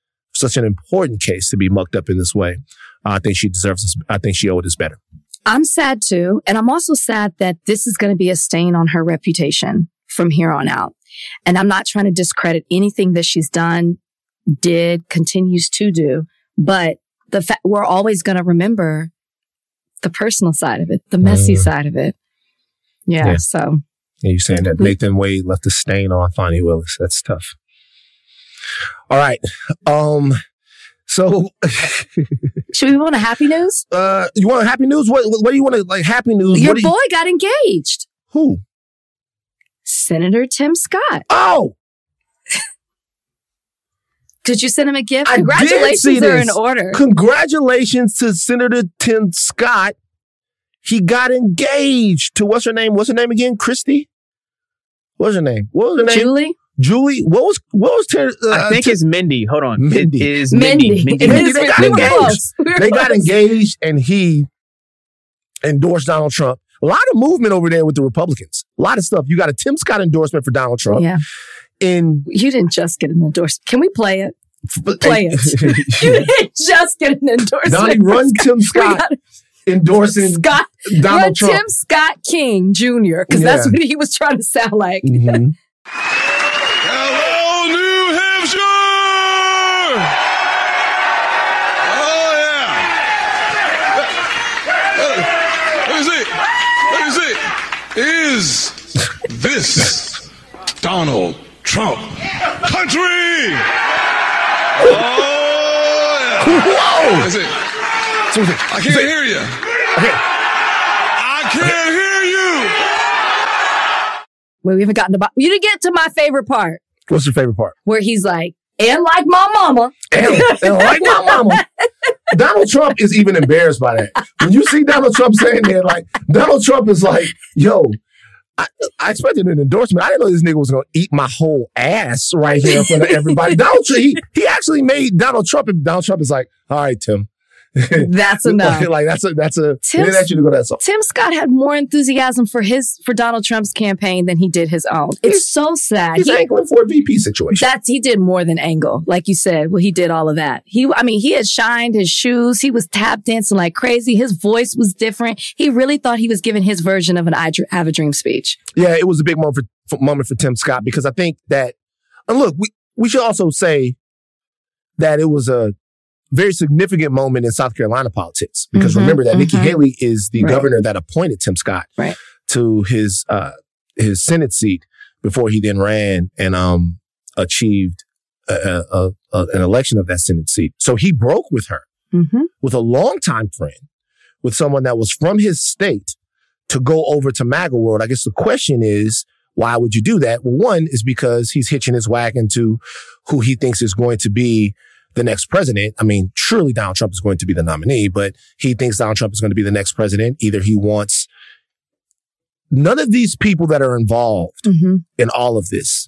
to be mucked up in this way. I think she deserves this. I think she owed us better. I'm sad too. And I'm also sad that this is going to be a stain on her reputation from here on out. And I'm not trying to discredit anything that she's done, did, continues to do. But the fact we're always going to remember the personal side of it, the messy side of it. Yeah. So. Yeah, you're saying that Nathan Wade left a stain on Fani Willis. That's tough. All right. So should we want a happy news? You want a happy news? What do you want to, like, happy news? Your boy got engaged. Who? Senator Tim Scott. Oh! Did you send him a gift? Congratulations are in order. Congratulations to Senator Tim Scott. He got engaged to what's her name? What's her name again? Christy? What's her name? What was her name? Julie? What was I think it's Mindy. Hold on. Mindy. It is Mindy. They got engaged. They got engaged and he endorsed Donald Trump. A lot of movement over there with the Republicans. A lot of stuff. You got a Tim Scott endorsement for Donald Trump. Yeah. You didn't just get an endorsement. Can we play it? Play it. You didn't just get an endorsement. Donnie, run Tim Scott endorsing Donald Trump. Tim Scott King Jr. Because that's what he was trying to sound like. Mm-hmm. Hello, New Hampshire! Oh, yeah. Let me see. Is this Donald Trump country? Oh, yeah. Whoa! That's it. I can't hear you. Okay. I can't hear you. Well, we haven't gotten to you didn't get to my favorite part. What's your favorite part? Where he's like, and like my mama. And like my mama. Donald Trump is even embarrassed by that. When you see Donald Trump saying that, like, Donald Trump is like, yo, I expected an endorsement. I didn't know this nigga was going to eat my whole ass right here in front of everybody. Donald Trump, he actually made Donald Trump, and Donald Trump is like, all right, Tim. That's enough. Like that's a. They didn't ask you to go that song. Tim Scott had more enthusiasm for Donald Trump's campaign than he did his own. It's so sad. He's angling for a VP situation. He did more than angle, like you said. Well, he did all of that. He had shined his shoes. He was tap dancing like crazy. His voice was different. He really thought he was giving his version of an I Have a Dream speech. Yeah, it was a big moment for Tim Scott because I think that. And look, we should also say that it was a very significant moment in South Carolina politics because remember that Nikki Haley is the governor that appointed Tim Scott to his Senate seat before he then ran and achieved an election of that Senate seat. So he broke with her with a longtime friend, with someone that was from his state to go over to MAGA world. I guess the question is, why would you do that? Well, one is because he's hitching his wagon to who he thinks is going to be the next president. I mean, surely Donald Trump is going to be the nominee, but he thinks Donald Trump is going to be the next president. Either he wants none of these people that are involved in all of this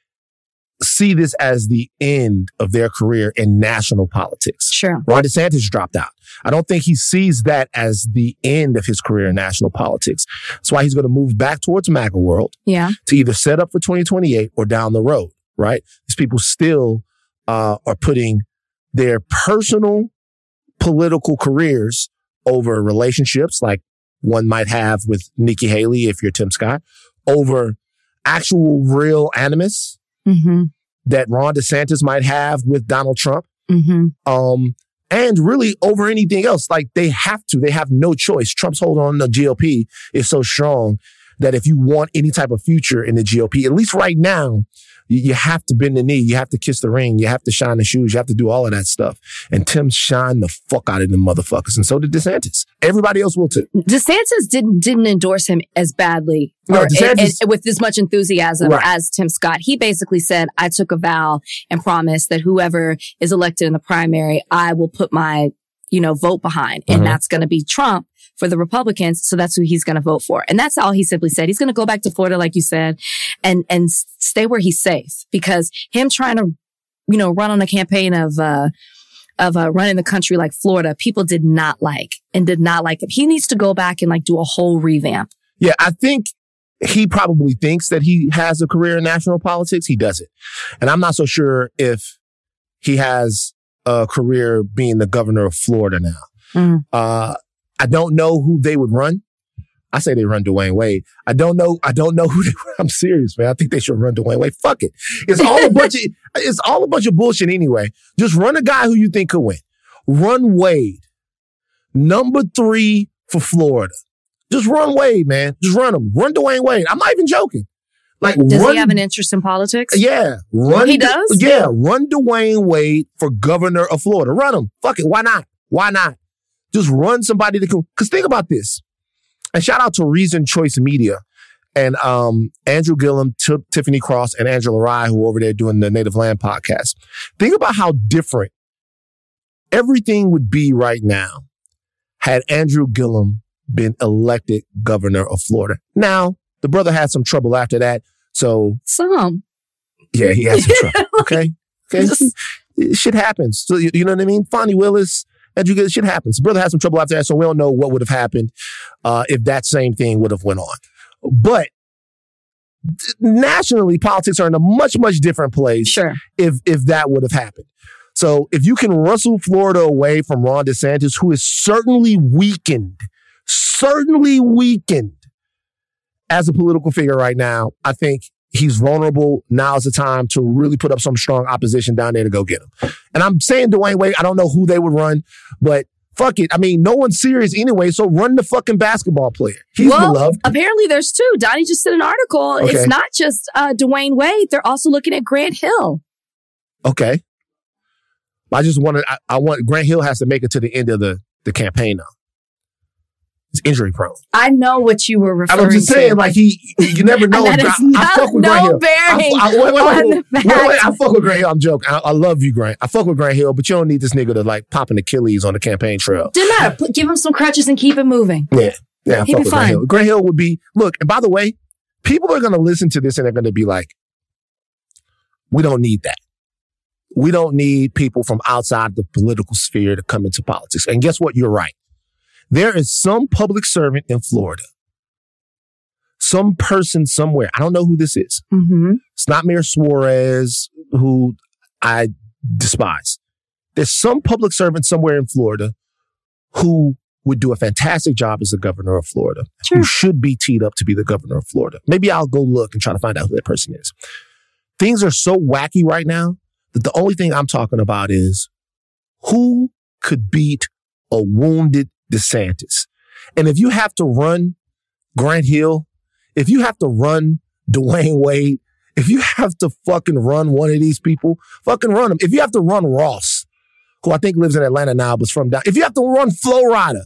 see this as the end of their career in national politics. Sure. Ron DeSantis dropped out. I don't think he sees that as the end of his career in national politics. That's why he's going to move back towards MAGA world to either set up for 2028 or down the road, right? These people still are putting their personal political careers over relationships like one might have with Nikki Haley if you're Tim Scott, over actual real animus that Ron DeSantis might have with Donald Trump, and really over anything else. Like they have no choice. Trump's hold on the GOP is so strong that if you want any type of future in the GOP, at least right now, you have to bend the knee. You have to kiss the ring. You have to shine the shoes. You have to do all of that stuff. And Tim shined the fuck out of them motherfuckers. And so did DeSantis. Everybody else will too. DeSantis didn't endorse him as badly or with as much enthusiasm as Tim Scott. He basically said, I took a vow and promised that whoever is elected in the primary, I will put my, vote behind. And that's going to be Trump for the Republicans. So that's who he's going to vote for. And that's all he simply said. He's going to go back to Florida, like you said, and stay where he's safe, because him trying to, run on a campaign of running the country like Florida, people did not like him. He needs to go back and do a whole revamp. Yeah, I think he probably thinks that he has a career in national politics. He doesn't. And I'm not so sure if he has a career being the governor of Florida now. I don't know who they would run. I say they run Dwayne Wade. I don't know who they run. I'm serious, man. I think they should run Dwayne Wade. Fuck it. It's all a bunch of bullshit anyway. Just run a guy who you think could win. Run Wade. Number 3 for Florida. Just run Wade, man. Just run him. Run Dwayne Wade. I'm not even joking. Does he have an interest in politics? Yeah. He does? Yeah. Run Dwayne Wade for governor of Florida. Run him. Fuck it. Why not? Why not? Just run somebody that can. Because think about this. And shout out to Reason Choice Media and Andrew Gillum, Tiffany Cross, and Angela Rye, who are over there doing the Native Land podcast. Think about how different everything would be right now had Andrew Gillum been elected governor of Florida. Now, the brother had some trouble after that. So yeah, he had some trouble. Okay. Shit happens. So you know what I mean? Fonnie Willis, Andrew Gillum, shit happens. The brother had some trouble after that, so we don't know what would have happened if that same thing would have went on. But nationally, politics are in a much, much different place. Sure. If that would have happened. So if you can wrestle Florida away from Ron DeSantis, who is certainly weakened as a political figure right now, I think he's vulnerable. Now's the time to really put up some strong opposition down there to go get him. And I'm saying Dwayne Wade, I don't know who they would run, but fuck it. I mean, no one's serious anyway, so run the fucking basketball player. He's beloved. Apparently there's 2. Donnie just did an article. Okay. It's not just Dwayne Wade. They're also looking at Grant Hill. Okay. I want Grant Hill has to make it to the end of the campaign now. He's injury prone. I know what you were referring to. I'm just saying, you never know. I fuck with Grant Hill. I fuck with Grant Hill. I'm joking. I love you, Grant. I fuck with Grant Hill, but you don't need this nigga to pop an Achilles on the campaign trail. Didn't matter. Give him some crutches and keep it moving. Yeah. I fuck with Grant Hill. Grant Hill would be, look, and by the way, people are going to listen to this and they're going to be like, we don't need that. We don't need people from outside the political sphere to come into politics. And guess what? You're right. There is some public servant in Florida, some person somewhere. I don't know who this is. Mm-hmm. It's not Mayor Suarez, who I despise. There's some public servant somewhere in Florida who would do a fantastic job as the governor of Florida, who should be teed up to be the governor of Florida. Maybe I'll go look and try to find out who that person is. Things are so wacky right now that the only thing I'm talking about is who could beat a wounded DeSantis. And if you have to run Grant Hill, if you have to run Dwayne Wade, if you have to fucking run one of these people, fucking run them. If you have to run Ross, who I think lives in Atlanta now, but from down. If you have to run Flo Rida.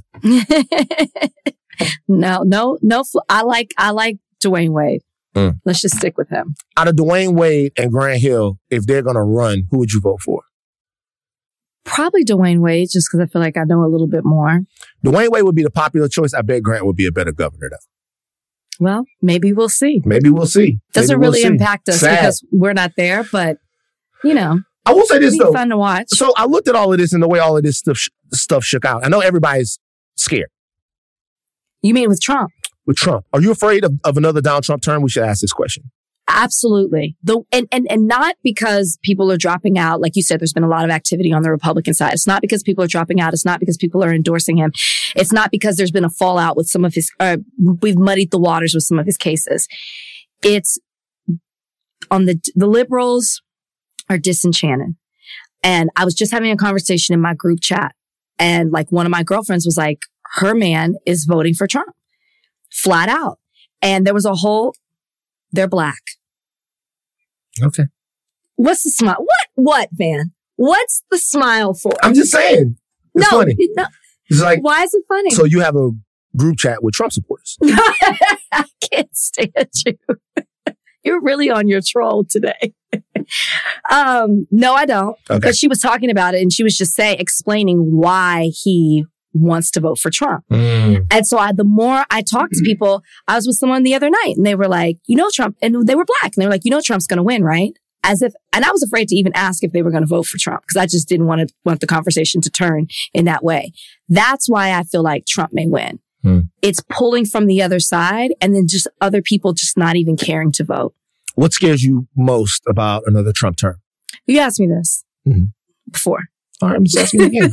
No. I like Dwayne Wade. Let's just stick with him. Out of Dwayne Wade and Grant Hill, if they're going to run, who would you vote for? Probably Dwayne Wade, just because I feel like I know a little bit more. Dwayne Wade would be the popular choice. I bet Grant would be a better governor, though. Well, maybe we'll see. Doesn't really impact us because we're not there, but, I will say this, though. Fun to watch. So I looked at all of this and the way all of this stuff shook out. I know everybody's scared. You mean with Trump? With Trump. Are you afraid of another Donald Trump term? We should ask this question. Absolutely. And not because people are dropping out. Like you said, there's been a lot of activity on the Republican side. It's not because people are dropping out. It's not because people are endorsing him. It's not because there's been a fallout with some of his, we've muddied the waters with some of his cases. It's on the liberals are disenchanted. And I was just having a conversation in my group chat. And one of my girlfriends was like, her man is voting for Trump. Flat out. And there was they're black. Okay. What's the smile? What, man? What's the smile for? I'm just saying. It's funny. No. It's like, why is it funny? So you have a group chat with Trump supporters. I can't stand you. You're really on your troll today. No, I don't. Okay. Because she was talking about it and she was just explaining why he wants to vote for Trump. And so the more I talked to people, I was with someone the other night and they were like, Trump, and they were black. And they were like, Trump's going to win, right? And I was afraid to even ask if they were going to vote for Trump because I just didn't want the conversation to turn in that way. That's why I feel like Trump may win. It's pulling from the other side and then just other people just not even caring to vote. What scares you most about another Trump term? You asked me this before. All right, I'm just asking again.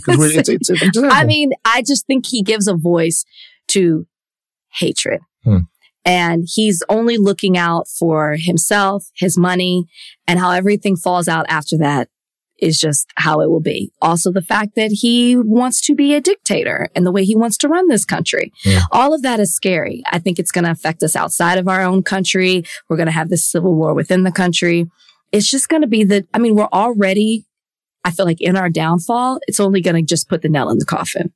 I just think he gives a voice to hatred. And he's only looking out for himself, his money, and how everything falls out after that is just how it will be. Also, the fact that he wants to be a dictator and the way he wants to run this country. All of that is scary. I think it's going to affect us outside of our own country. We're going to have this civil war within the country. It's just going to be we're already, I feel like, in our downfall. It's only going to just put the nail in the coffin.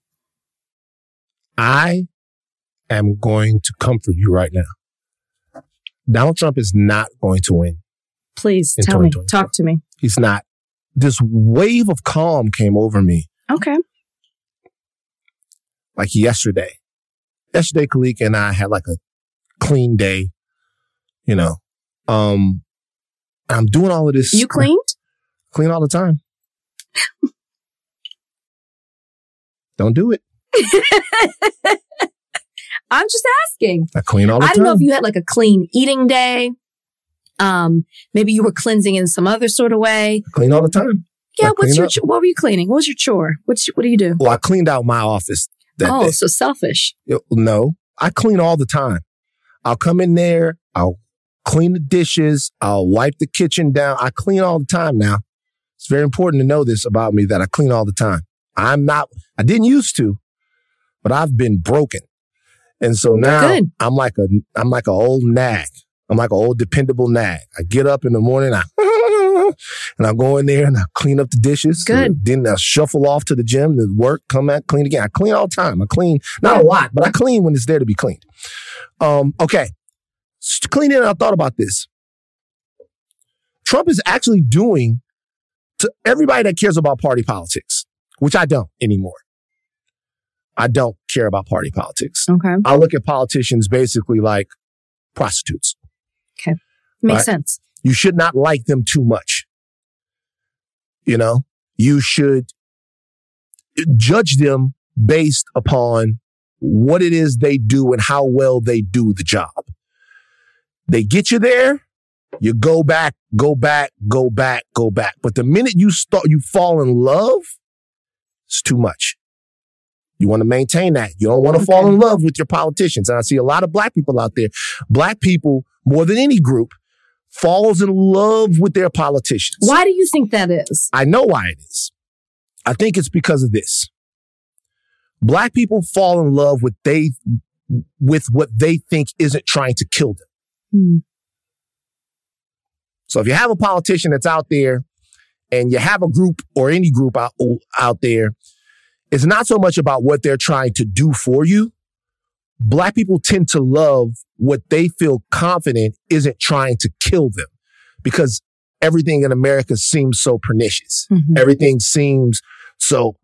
I am going to comfort you right now. Donald Trump is not going to win. Please tell me. Talk to me. He's not. This wave of calm came over me. Okay. Like yesterday. Yesterday, Kalika and I had like a clean day, I'm doing all of this. You cleaned? Clean all the time. Don't do it. I'm just asking. I clean all the time. I don't know if you had like a clean eating day. Maybe you were cleansing in some other sort of way. I clean all the time. Yeah. What were you cleaning? What was your chore? What do you do? Well, I cleaned out my office that day. So selfish. No, I clean all the time. I'll come in there. I'll clean the dishes. I'll wipe the kitchen down. I clean all the time now. It's very important to know this about me that I clean all the time. I didn't used to, but I've been broken. And so now I'm like an old nag. I'm like an old dependable nag. I get up in the morning, and I go in there and I clean up the dishes. Good. Then I shuffle off to the gym, to work, come back, clean again. I clean all the time. I clean, not a lot, but I clean when it's there to be cleaned. Okay. Cleaning, I thought about this. Trump is actually doing to everybody that cares about party politics, which I don't anymore. I don't care about party politics. Okay. I look at politicians basically like prostitutes. Okay. Makes sense. You should not like them too much. You should judge them based upon what it is they do and how well they do the job. They get you there, you go back. But the minute you fall in love, it's too much. You want to maintain that. You don't want to fall in love with your politicians. And I see a lot of black people out there. Black people, more than any group, falls in love with their politicians. Why do you think that is? I know why it is. I think it's because of this. Black people fall in love with what they think isn't trying to kill them. So if you have a politician that's out there and you have a group or any group out there, it's not so much about what they're trying to do for you. Black people tend to love what they feel confident isn't trying to kill them because everything in America seems so pernicious. Everything seems so,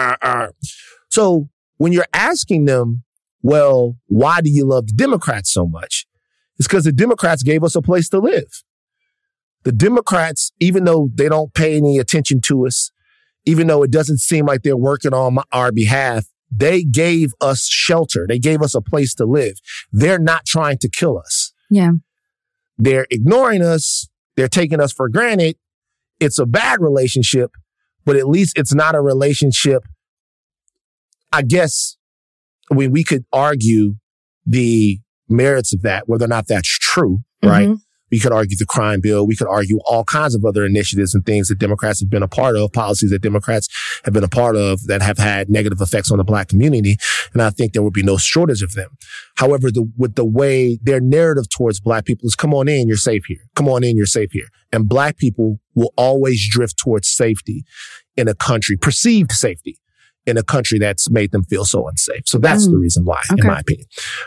So when you're asking them, well, why do you love the Democrats so much? It's because the Democrats gave us a place to live. The Democrats, even though they don't pay any attention to us, even though it doesn't seem like they're working on our behalf, they gave us shelter. They gave us a place to live. They're not trying to kill us. Yeah. They're ignoring us. They're taking us for granted. It's a bad relationship, but at least it's not a relationship. I guess we could argue the merits of that, whether or not that's true, right? We could argue the crime bill. We could argue all kinds of other initiatives and things that Democrats have been a part of, policies that Democrats have been a part of that have had negative effects on the Black community. And I think there would be no shortage of them. However, with the way their narrative towards Black people is, come on in, you're safe here. Come on in, you're safe here. And Black people will always drift towards safety in a country, perceived safety in a country that's made them feel so unsafe. So that's the reason why, in my opinion.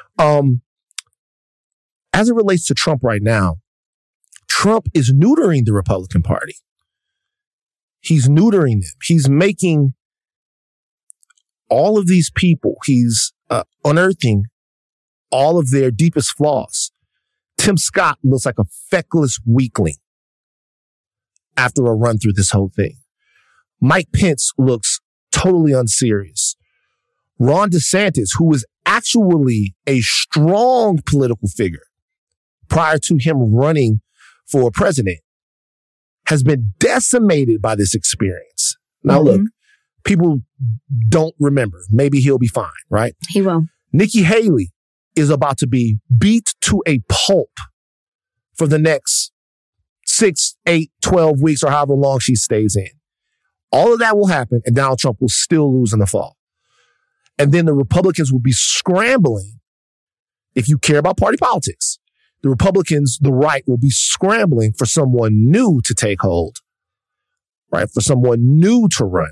As it relates to Trump right now, Trump is neutering the Republican Party. He's neutering them. He's making all of these people, he's unearthing all of their deepest flaws. Tim Scott looks like a feckless weakling after a run through this whole thing. Mike Pence looks totally unserious. Ron DeSantis, who was actually a strong political figure prior to him running for president, has been decimated by this experience. Now, look, people don't remember. Maybe he'll be fine, right? He will. Nikki Haley is about to be beat to a pulp for the next 6, 8, 12 weeks or however long she stays in. All of that will happen, and Donald Trump will still lose in the fall. And then the Republicans will be scrambling, if you care about party politics, the Republicans, the right, will be scrambling for someone new to take hold, right? For someone new to run.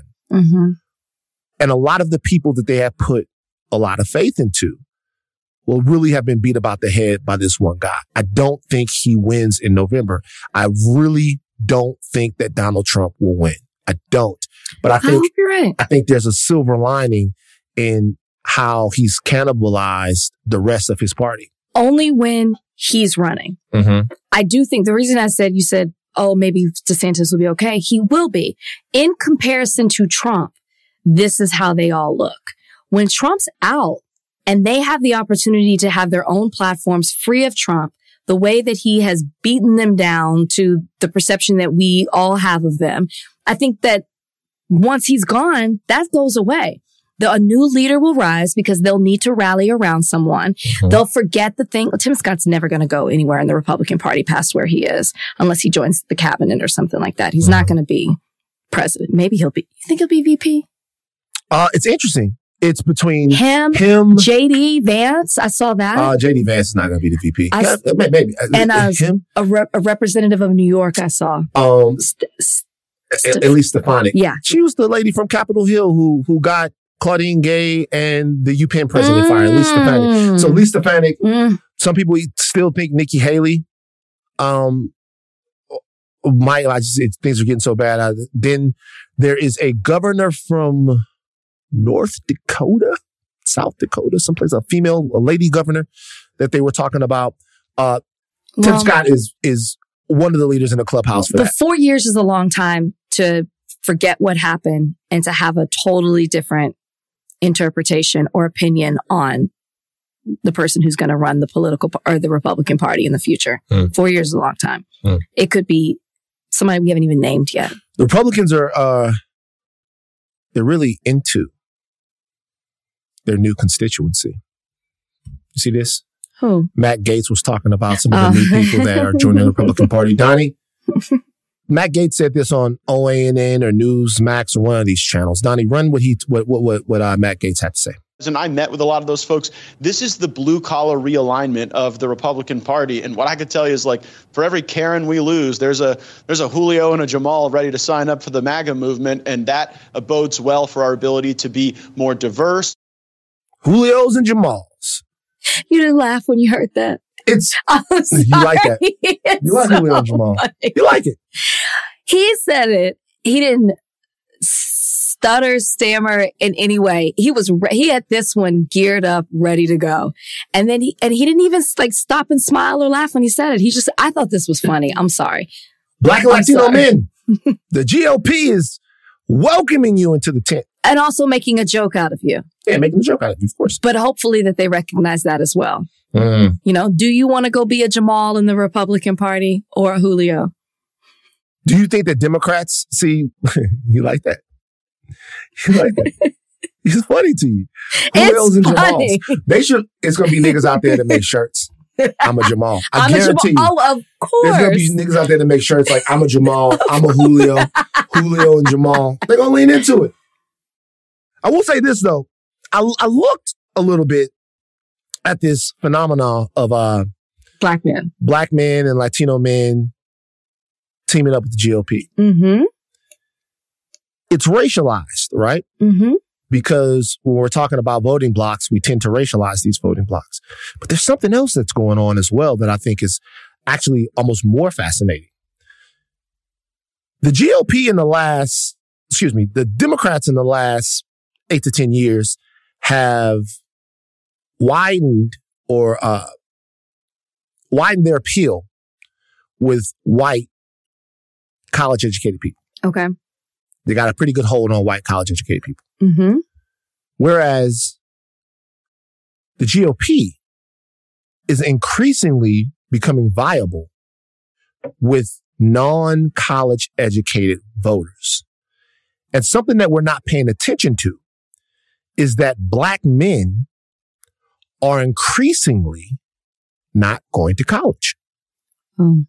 And a lot of the people that they have put a lot of faith into will really have been beat about the head by this one guy. I don't think he wins in November. I really don't think that Donald Trump will win. I don't. But I think you're right. I think there's a silver lining in how he's cannibalized the rest of his party. Only when he's running. I do think the reason I said, you said, oh, maybe DeSantis will be okay. He will be. In comparison to Trump, this is how they all look. When Trump's out and they have the opportunity to have their own platforms free of Trump, the way that he has beaten them down to the perception that we all have of them, I think that once he's gone, that goes away. A new leader will rise because they'll need to rally around someone. They'll forget the thing. Tim Scott's never going to go anywhere in the Republican Party past where he is, unless he joins the cabinet or something like that. He's not going to be president. Maybe he'll be. You think he'll be VP? It's interesting. It's between him, JD Vance. I saw that. JD Vance is not going to be the VP. Maybe. And him? A representative of New York, I saw. Elise Stefanik. Yeah. She was the lady from Capitol Hill who got Claudine Gay and the UPenn president fired. Elise Stefanik. So Elise Stefanik, some people still think Nikki Haley things are getting so bad. Then there is a governor from North Dakota, South Dakota, someplace, a lady governor that they were talking about. Tim Scott is one of the leaders in the clubhouse for that. 4 years is a long time to forget what happened and to have a totally different interpretation or opinion on the person who's going to run the political or the Republican Party in the future. 4 years is a long time. It could be somebody we haven't even named yet. The Republicans are, they're really into their new constituency. You see this? Who? Matt Gaetz was talking about some of the new people that are joining the Republican Party. Donnie, Matt Gaetz said this on OANN or Newsmax or one of these channels. Donnie, run what Matt Gaetz had to say. And I met with a lot of those folks. This is the blue collar realignment of the Republican Party. And what I could tell you is, like, for every Karen we lose, there's a Julio and a Jamal ready to sign up for the MAGA movement. And that bodes well for our ability to be more diverse. Julios and Jamals. You didn't laugh when you heard that. You like that. You like Julio and Jamal. You like it. He said it. He didn't stutter, stammer in any way. He had this one geared up, ready to go. And then he didn't even stop and smile or laugh when he said it. I thought this was funny. I'm sorry. Black and Latino men. The GOP is welcoming you into the tent. And also making a joke out of you. Yeah, making a joke out of you, of course. But hopefully that they recognize that as well. You know, do you want to go be a Jamal in the Republican Party or a Julio? Do you think that Democrats see, you like that? You like that? It's funny to you. Julios and Jamals. It's going to be niggas out there that make shirts. I'm a Jamal. I guarantee you. Oh, of course. There's going to be niggas out there that make shirts like, I'm a Jamal, I'm a Julio, Julio and Jamal. They're going to lean into it. I will say this, though. I looked a little bit at this phenomenon of black men and Latino men teaming up with the GOP. Mm-hmm. It's racialized, right? Mm-hmm. Because when we're talking about voting blocks, we tend to racialize these voting blocks. But there's something else that's going on as well that I think is actually almost more fascinating. The GOP the Democrats in the last 8 to 10 years have widened their appeal with white college-educated people. Okay. They got a pretty good hold on white college-educated people. Mm-hmm. Whereas the GOP is increasingly becoming viable with non-college educated voters. And something that we're not paying attention to is that black men are increasingly not going to college. Mm.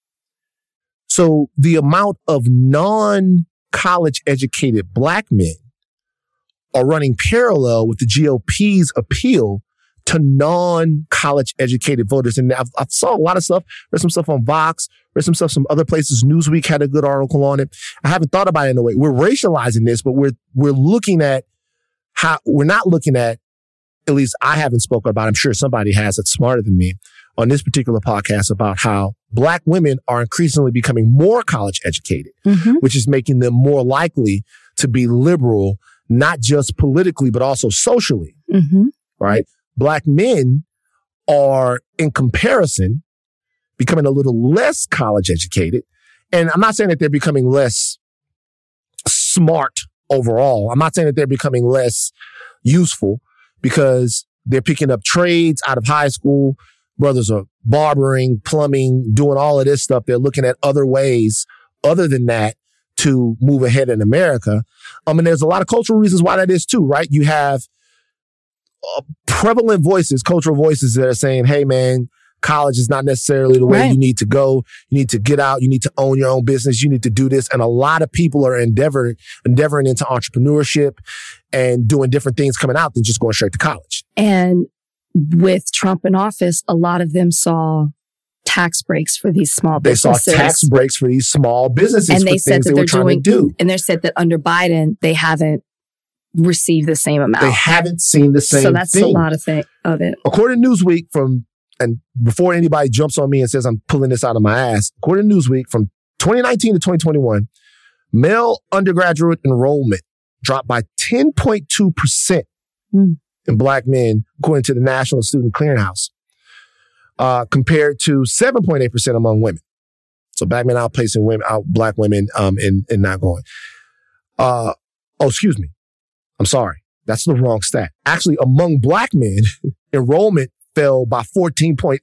So the amount of non-college educated black men are running parallel with the GOP's appeal to non-college educated voters. And I saw a lot of stuff. Read some stuff on Vox, read some stuff some other places. Newsweek had a good article on it. I haven't thought about it in a way. We're racializing this, but we're looking at how we're not looking at least I haven't spoken about, I'm sure somebody has that's smarter than me on this particular podcast about how black women are increasingly becoming more college educated, mm-hmm. which is making them more likely to be liberal, not just politically, but also socially, mm-hmm. right? Black men are, in comparison, becoming a little less college educated. And I'm not saying that they're becoming less smart overall. I'm not saying that they're becoming less useful because they're picking up trades out of high school. Brothers are barbering, plumbing, doing all of this stuff. They're looking at other ways other than that to move ahead in America. And there's a lot of cultural reasons why that is too, right? You have prevalent voices, cultural voices that are saying, hey, man, college is not necessarily the way right. you need to go. You need to get out. You need to own your own business. You need to do this. And a lot of people are endeavoring into entrepreneurship and doing different things coming out than just going straight to college. And with Trump in office, a lot of them saw tax breaks for these small businesses. They saw tax breaks for these small businesses and they for said things that they they're were trying doing, to do. And they said that under Biden, they haven't received the same amount. They haven't seen the same thing. So that's a lot of it. According to Newsweek, and before anybody jumps on me and says I'm pulling this out of my ass, according to Newsweek, from 2019 to 2021, male undergraduate enrollment dropped by 10.2% in black men, according to the National Student Clearinghouse, compared to 7.8% among women. So black men outpacing black women in not going. Excuse me. I'm sorry. That's the wrong stat. Actually, among black men, enrollment fell by 14.8%.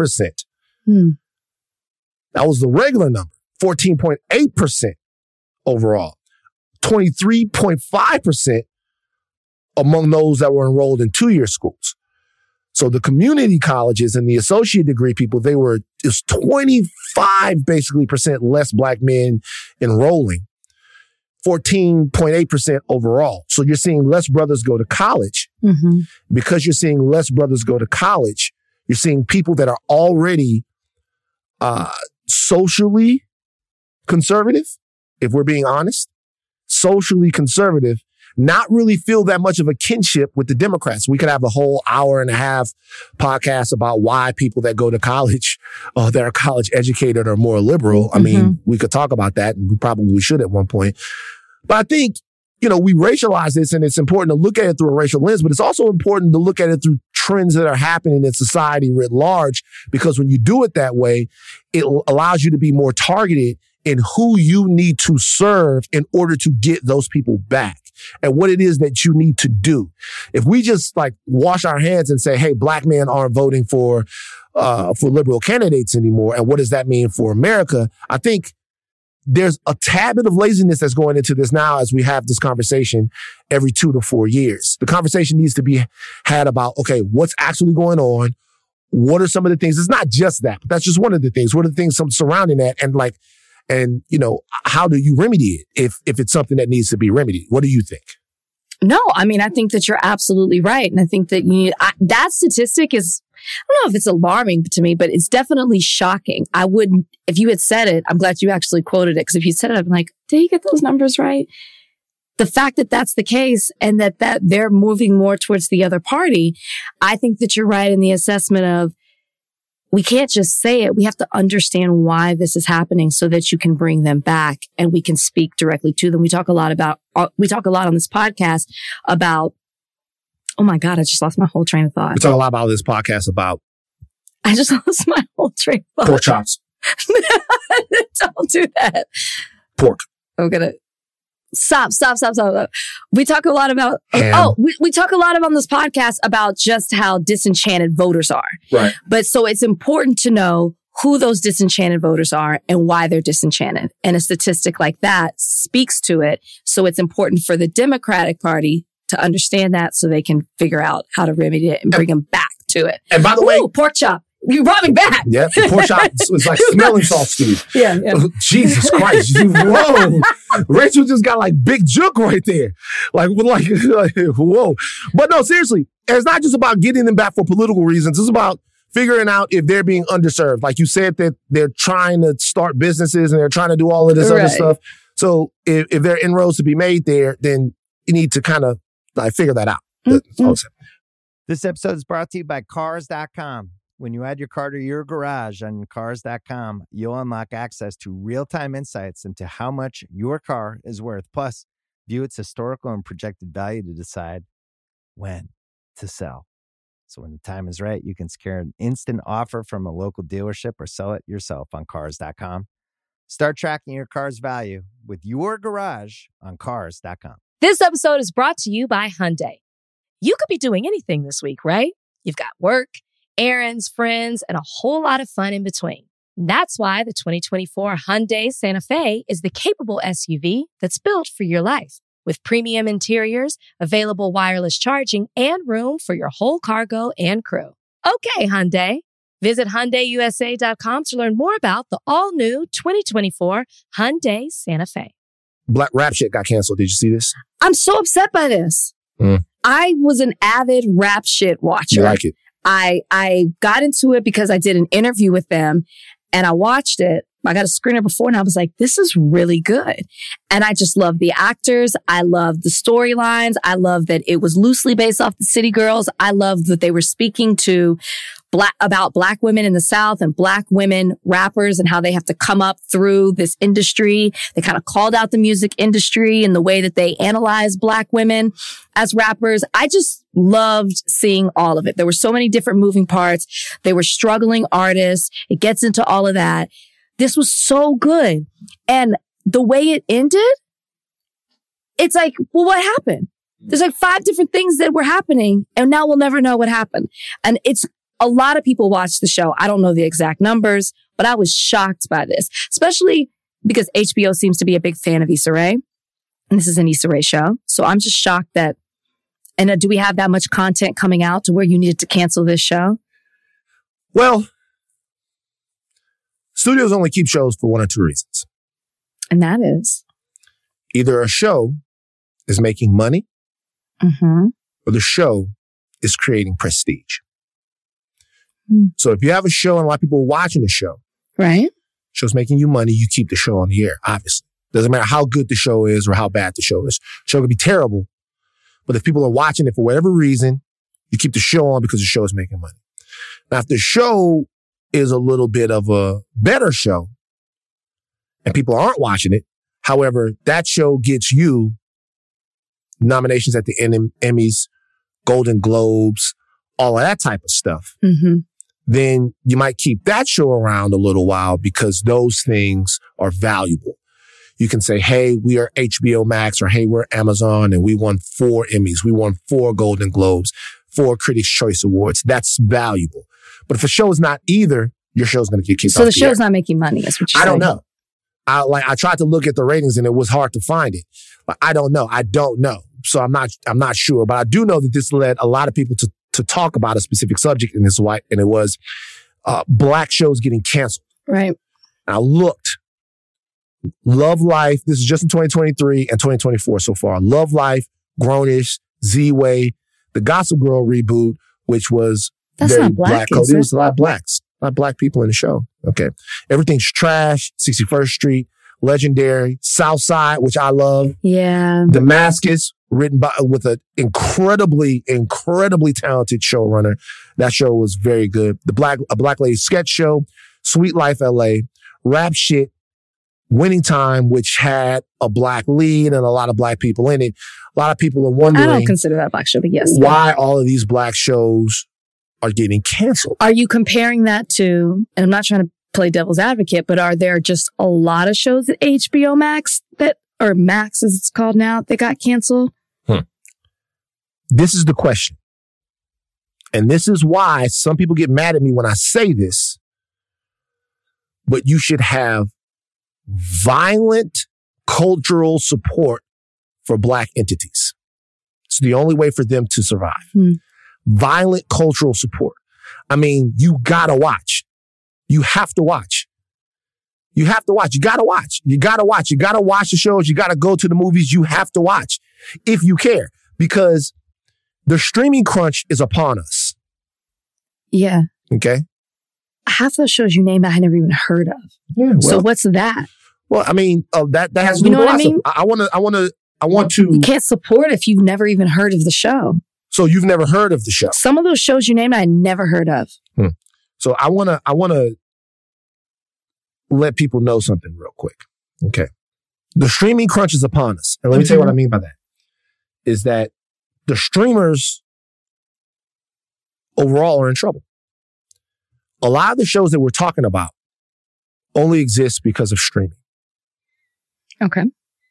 That was the regular number, 14.8% overall. 23.5% among those that were enrolled in two-year schools. So the community colleges and the associate degree people, it's 25 basically % less black men enrolling, 14.8% overall. So you're seeing less brothers go to college. Mm-hmm. Because you're seeing less brothers go to college, you're seeing people that are already socially conservative, if we're being honest, socially conservative, not really feel that much of a kinship with the Democrats. We could have a whole hour and a half podcast about why people that go to college, that are college educated, are more liberal. I mean, we could talk about that, and we probably should at one point. But I think, we racialize this, and it's important to look at it through a racial lens, but it's also important to look at it through trends that are happening in society writ large, because when you do it that way, it allows you to be more targeted in who you need to serve in order to get those people back and what it is that you need to do. If we just wash our hands and say, hey, black men aren't voting for liberal candidates anymore, and what does that mean for America? I think there's a tad bit of laziness that's going into this now as we have this conversation every 2 to 4 years. The conversation needs to be had about, okay, what's actually going on? what are some of the things? It's not just that, but that's just one of the things. What are the things surrounding that? And you know, how do you remedy it if it's something that needs to be remedied? What do you think? No, I mean, I think that you're absolutely right. And I think that that statistic is, I don't know if it's alarming to me, but it's definitely shocking. I wouldn't, if you had said it, I'm glad you actually quoted it, because if you said it, I'm like, did he get those numbers right? The fact that that's the case and that they're moving more towards the other party, I think that you're right in the assessment of, we can't just say it. We have to understand why this is happening so that you can bring them back and we can speak directly to them. We talk a lot on this podcast about, oh my God, I just lost my whole train of thought. We talk a lot about this podcast about. I just lost my whole train of thought. Pork chops. Don't do that. Pork. I'm going to stop. We talk a lot about, we talk a lot about this podcast about just how disenchanted voters are. Right. But so it's important to know who those disenchanted voters are and why they're disenchanted. And a statistic like that speaks to it. So it's important for the Democratic Party to understand that so they can figure out how to remedy it and bring them back to it. And by the way, pork chop. You brought me back. Yeah, the pork chop was like smelling salt, Steve. Yeah. Jesus Christ. Whoa. Rachel just got like big juke right there. Like, whoa. But no, seriously, it's not just about getting them back for political reasons. It's about figuring out if they're being underserved. Like you said, that they're trying to start businesses and they're trying to do all of this other stuff. So if there are inroads to be made there, then you need to kind of like figure that out. Mm-hmm. This episode is brought to you by Cars.com. When you add your car to your garage on Cars.com, you'll unlock access to real-time insights into how much your car is worth. Plus, view its historical and projected value to decide when to sell. So when the time is right, you can secure an instant offer from a local dealership or sell it yourself on Cars.com. Start tracking your car's value with your garage on Cars.com. This episode is brought to you by Hyundai. You could be doing anything this week, right? You've got work, errands, friends, and a whole lot of fun in between. That's why the 2024 Hyundai Santa Fe is the capable SUV that's built for your life. With premium interiors, available wireless charging, and room for your whole cargo and crew. Okay, Hyundai. Visit HyundaiUSA.com to learn more about the all-new 2024 Hyundai Santa Fe. Black rap shit got canceled. Did you see this? I'm so upset by this. I was an avid rap shit watcher. You like it? I got into it because I did an interview with them and I watched it. I got a screener before and I was like, this is really good. And I just love the actors. I love the storylines. I love that it was loosely based off the City Girls. I love that they were speaking to about Black women in the South and Black women rappers and how they have to come up through this industry. They kind of called out the music industry and the way that they analyze Black women as rappers. I just loved seeing all of it. There were so many different moving parts. They were struggling artists. It gets into all of that. This was so good. And the way it ended, it's like, well, what happened? There's like 5 different things that were happening and now we'll never know what happened. And it's a lot of people watched the show. I don't know the exact numbers, but I was shocked by this, especially because HBO seems to be a big fan of Issa Rae. And this is an Issa Rae show. So I'm just shocked that, and do we have that much content coming out to where you needed to cancel this show? Well, studios only keep shows for one or two reasons. And that is? Either a show is making money or the show is creating prestige. So if you have a show and a lot of people are watching the show, right? Show's making you money, you keep the show on the air, obviously. Doesn't matter how good the show is or how bad the show is. Show could be terrible, but if people are watching it for whatever reason, you keep the show on because the show is making money. Now, if the show is a little bit of a better show and people aren't watching it, however, that show gets you nominations at the Emmys, Golden Globes, all of that type of stuff. Then you might keep that show around a little while because those things are valuable. You can say, hey, we are HBO Max, or hey, we're Amazon and we won 4 Emmys. We won 4 Golden Globes, 4 Critics' Choice Awards. That's valuable. But if a show is not either, your show's going to get kicked off. So the show's not making money, is what you're saying? I don't know. I tried to look at the ratings and it was hard to find it. But I don't know. So I'm not sure. But I do know that this led a lot of people to to talk about a specific subject in this white, and it was black shows getting canceled. Right. And I looked. Love Life, this is just in 2023 and 2024 so far. Love Life, Grownish, Z-Way, the Gossip Girl reboot, which was that's very not black. There was a lot of blacks, a lot of black people in the show. Okay. Everything's Trash, 61st Street, Legendary, Southside, which I love. Yeah. Damascus, written with an incredibly talented showrunner. That show was very good. A Black Lady Sketch Show, Sweet Life LA, Rap Shit, Winning Time, which had a black lead and a lot of black people in it. A lot of people are wondering. I don't consider that a black show, but yes. Why all of these black shows are getting canceled. Are you comparing that to, and I'm not trying to play devil's advocate, but are there just a lot of shows at HBO Max or Max as it's called now, that got canceled? This is the question. And this is why some people get mad at me when I say this, but you should have violent cultural support for black entities. It's the only way for them to survive. Violent cultural support. I mean, you gotta watch. You have to watch. You have to watch. You gotta watch. You gotta watch. You gotta watch the shows. You gotta go to the movies. You have to watch if you care, because the streaming crunch is upon us. Yeah. Okay. Half those shows you named I had never even heard of. Yeah. Well, so what's that? Well, I mean, that has to do with with what I mean? I want to. You can't support if you've never even heard of the show. So you've never heard of the show. Some of those shows you named I had never heard of. So I want to let people know something real quick. Okay. The streaming crunch is upon us. And let me tell you what I mean by that. Is that the streamers overall are in trouble. A lot of the shows that we're talking about only exist because of streaming. Okay.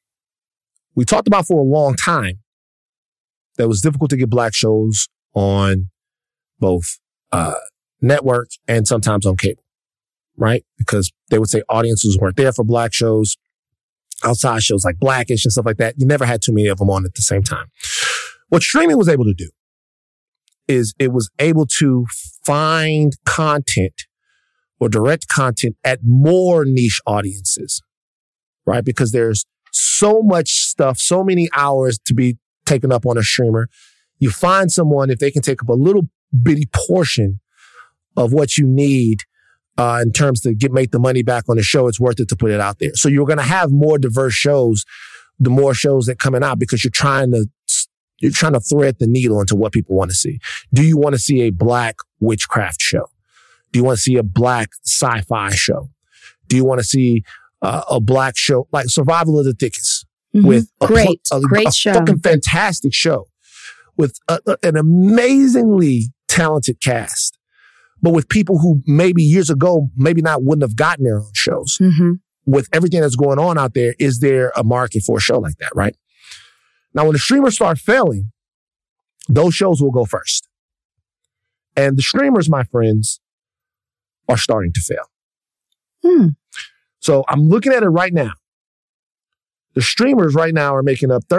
We talked about for a long time that it was difficult to get black shows on both network and sometimes on cable, right? Because they would say audiences weren't there for black shows, outside shows like Blackish and stuff like that. You never had too many of them on at the same time. What streaming was able to do is it was able to find content or direct content at more niche audiences, right? Because there's so much stuff, so many hours to be taken up on a streamer. You find someone, if they can take up a little bitty portion of what you need in terms to make the money back on the show, it's worth it to put it out there. So you're going to have more diverse shows, the more shows that coming out, because you're trying to thread the needle into what people want to see. Do you want to see a black witchcraft show? Do you want to see a black sci-fi show? Do you want to see a black show like Survival of the Thickest with a great show, fucking fantastic show with an amazingly talented cast, but with people who maybe years ago wouldn't have gotten their own shows. With everything that's going on out there, is there a market for a show like that, right? Now, when the streamers start failing, those shows will go first. And the streamers, my friends, are starting to fail. So I'm looking at it right now. The streamers right now are making up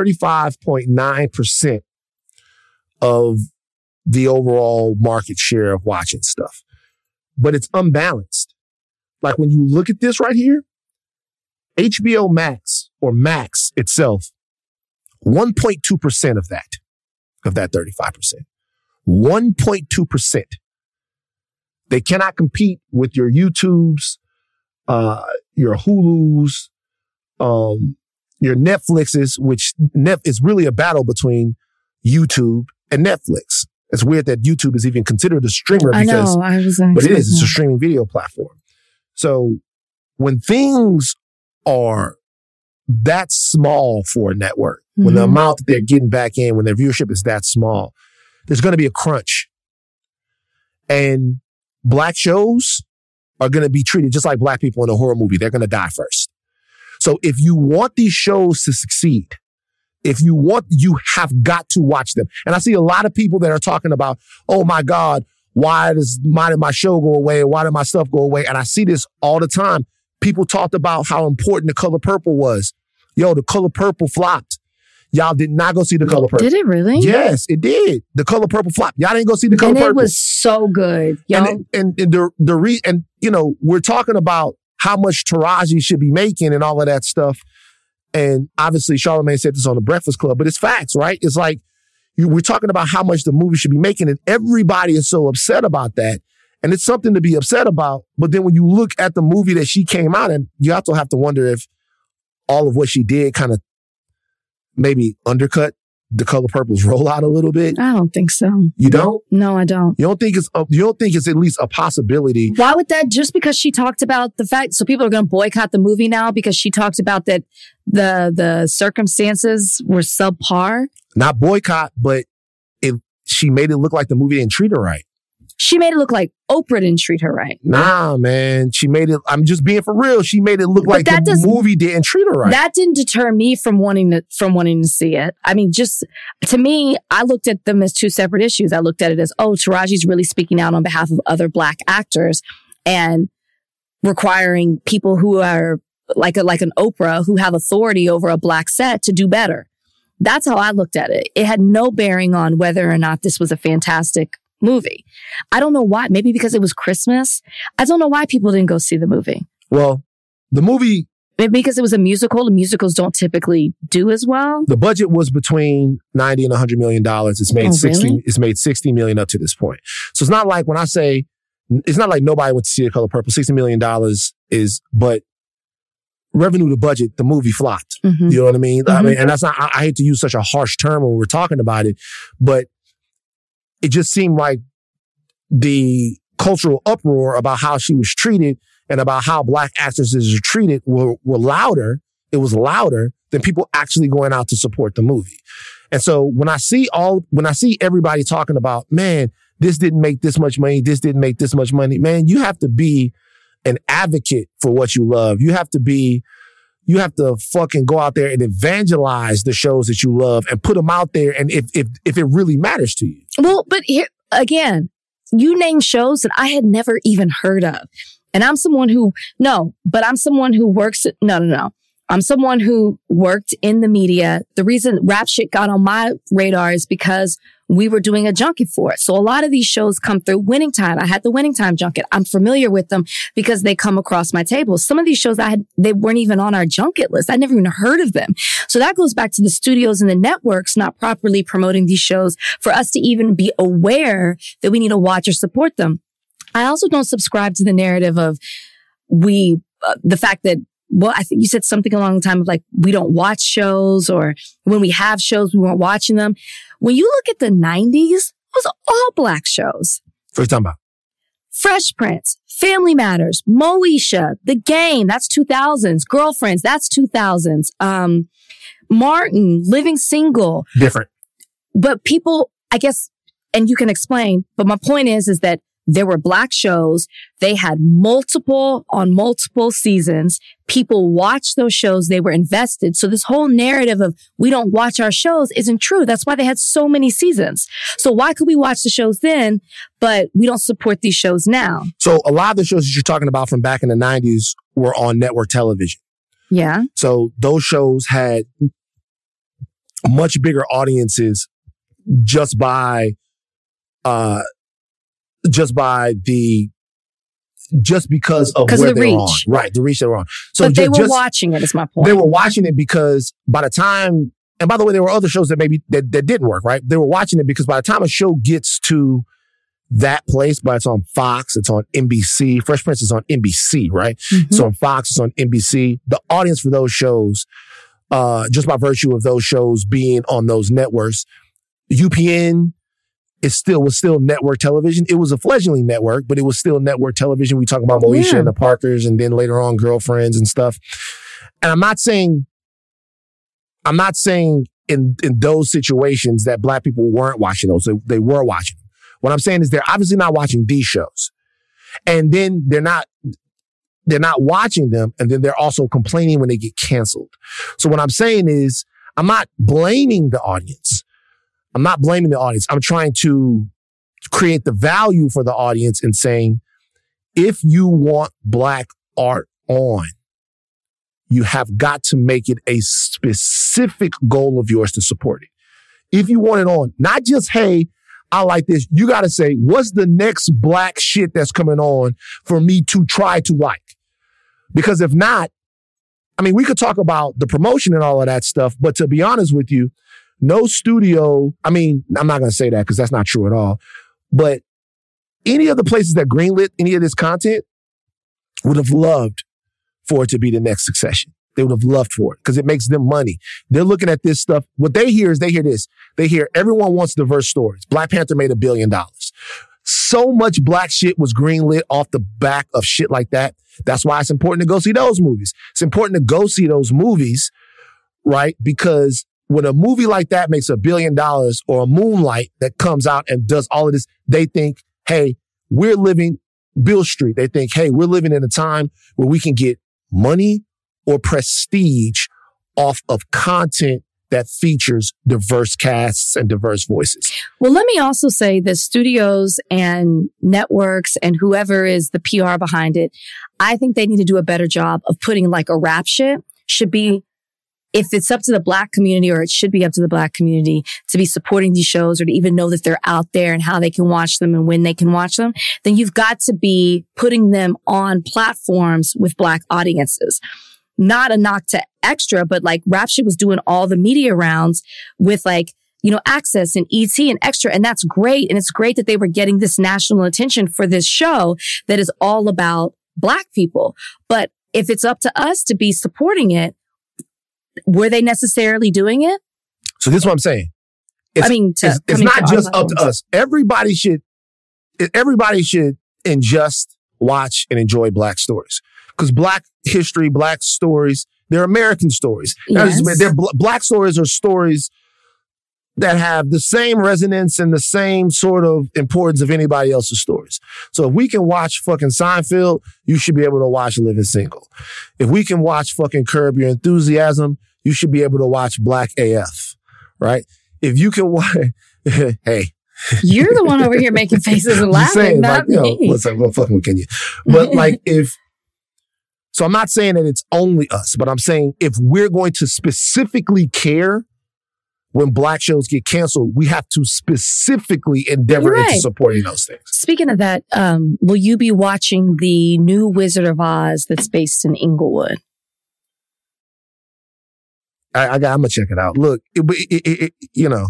35.9% of the overall market share of watching stuff. But it's unbalanced. Like when you look at this right here, HBO Max or Max itself, 1.2% of that 35%. 1.2%. They cannot compete with your YouTubes, your Hulus, your Netflixes, which is really a battle between YouTube and Netflix. It's weird that YouTube is even considered a streamer because, but it is. It's a streaming video platform. So when things are that small for a network, when the amount that they're getting back in, when their viewership is that small, there's going to be a crunch. And black shows are going to be treated just like black people in a horror movie. They're going to die first. So if you want these shows to succeed, you have got to watch them. And I see a lot of people that are talking about, oh my God, why did my show go away? Why did my stuff go away? And I see this all the time. People talked about how important The Color Purple was. Yo, The Color Purple flopped. Y'all did not go see The Color Purple. Did it really? Yes, it did. The Color Purple flop. Y'all didn't go see The Color Purple. And it was so good. And you know, we're talking about how much Taraji should be making and all of that stuff. And obviously, Charlamagne said this on The Breakfast Club, but it's facts, right? It's like we're talking about how much the movie should be making, and everybody is so upset about that. And it's something to be upset about. But then when you look at the movie that she came out in, you also have to wonder if all of what she did kind of maybe undercut The Color Purple's rollout a little bit. I don't think so. You don't? No, I don't. You don't think it's at least a possibility? Why would that? Just because she talked about the fact, so people are going to boycott the movie now because she talked about that the circumstances were subpar? Not boycott, but she made it look like the movie didn't treat her right. She made it look like Oprah didn't treat her right. Nah, man. She made it, I'm just being for real. She made it look like the movie didn't treat her right. That didn't deter me from wanting to see it. I mean, just to me, I looked at them as two separate issues. I looked at it as, oh, Taraji's really speaking out on behalf of other Black actors and requiring people who are like an Oprah who have authority over a Black set to do better. That's how I looked at it. It had no bearing on whether or not this was a fantastic movie. I don't know why. Maybe because it was Christmas. I don't know why people didn't go see the movie. Well, the movie... Maybe because it was a musical. The musicals don't typically do as well. The budget was between $90 and $100 million. It's made It's made $60 million up to this point. So it's not like when I say... It's not like nobody went to see The Color Purple. $60 million but revenue to budget, the movie flopped. Mm-hmm. You know what I mean? Mm-hmm. I mean, and that's not... I hate to use such a harsh term when we're talking about it, but it just seemed like the cultural uproar about how she was treated and about how Black actresses are treated were louder. It was louder than people actually going out to support the movie. And so when I see everybody talking about, man, this didn't make this much money, this didn't make this much money, man, you have to be an advocate for what you love. You have to fucking go out there and evangelize the shows that you love and put them out there. And if it really matters to you. Well, but here again, you name shows that I had never even heard of. And I'm someone who works. I'm someone who worked in the media. The reason rap shit got on my radar is because we were doing a junket for it. So a lot of these shows come through Winning Time. I had the Winning Time junket. I'm familiar with them because they come across my table. Some of these shows they weren't even on our junket list. I never even heard of them. So that goes back to the studios and the networks not properly promoting these shows for us to even be aware that we need to watch or support them. I also don't subscribe to the narrative of the fact that, well, I think you said something along the time of like, we don't watch shows, or when we have shows, we weren't watching them. When you look at the 90s, it was all Black shows. What are you talking about? Fresh Prince, Family Matters, Moesha, The Game, that's 2000s. Girlfriends, that's 2000s. Martin, Living Single. Different. But people, I guess, and you can explain, but my point is that there were Black shows. They had multiple seasons. People watched those shows. They were invested. So this whole narrative of we don't watch our shows isn't true. That's why they had so many seasons. So why could we watch the shows then, but we don't support these shows now? So a lot of the shows that you're talking about from back in the 90s were on network television. Yeah. So those shows had much bigger audiences just because of where they were on. Right, the reach they were on. So but they were watching it, is my point. They were watching it because by the time, and by the way, there were other shows that that didn't work, right? They were watching it because by the time a show gets to that place, but it's on Fox, it's on NBC. Fresh Prince is on NBC, right? Mm-hmm. It's on Fox, it's on NBC. The audience for those shows, just by virtue of those shows being on those networks, UPN, was still network television. It was a fledgling network, but it was still network television. We talk about Moesha and the Parkers, and then later on Girlfriends and stuff. And I'm not saying in those situations that Black people weren't watching those. They were watching them. What I'm saying is they're obviously not watching these shows. And then they're not watching them, and then they're also complaining when they get canceled. So what I'm saying is I'm not blaming the audience. I'm trying to create the value for the audience in saying, if you want Black art on, you have got to make it a specific goal of yours to support it. If you want it on, not just, hey, I like this. You got to say, what's the next black shit that's coming on for me to try to like? Because if not, I mean, we could talk about the promotion and all of that stuff, but to be honest with you, no studio, I mean, I'm not going to say that because that's not true at all, but any of the places that greenlit any of this content would have loved for it to be the next Succession. They would have loved for it because it makes them money. They're looking at this stuff. What they hear is they hear this. They hear everyone wants diverse stories. Black Panther made $1 billion. So much black shit was greenlit off the back of shit like that. That's why it's important to go see those movies. It's important to go see those movies, right? Because when a movie like that makes $1 billion or a Moonlight that comes out and does all of this, they think, hey, we're living Beale Street. They think, hey, we're living in a time where we can get money or prestige off of content that features diverse casts and diverse voices. Well, let me also say that studios and networks and whoever is the PR behind it, I think they need to do a better job of putting like a rap shit should be, if it's up to the black community, or it should be up to the black community to be supporting these shows or to even know that they're out there and how they can watch them and when they can watch them, then you've got to be putting them on platforms with black audiences. Not a knock to Extra, but like Rap Shit was doing all the media rounds with like, you know, Access and ET and Extra. And that's great. And it's great that they were getting this national attention for this show that is all about black people. But if it's up to us to be supporting it, were they necessarily doing it? So this is what I'm saying. It's not just up to us. Everybody should ingest, watch, and enjoy black stories. Because black history, black stories, they're American stories. Yes. Black stories are stories that have the same resonance and the same sort of importance of anybody else's stories. So if we can watch fucking Seinfeld, you should be able to watch Living Single. If we can watch fucking Curb Your Enthusiasm, you should be able to watch Black AF, right? If you can watch, hey. You're the one over here making faces and laughing, saying, not like, me. What's up? Well, fucking what can you? But like so I'm not saying that it's only us, but I'm saying if we're going to specifically care when black shows get canceled, we have to specifically endeavor into supporting those things. Speaking of that, will you be watching the new Wizard of Oz that's based in Inglewood? I'm going to check it out. Look, you know,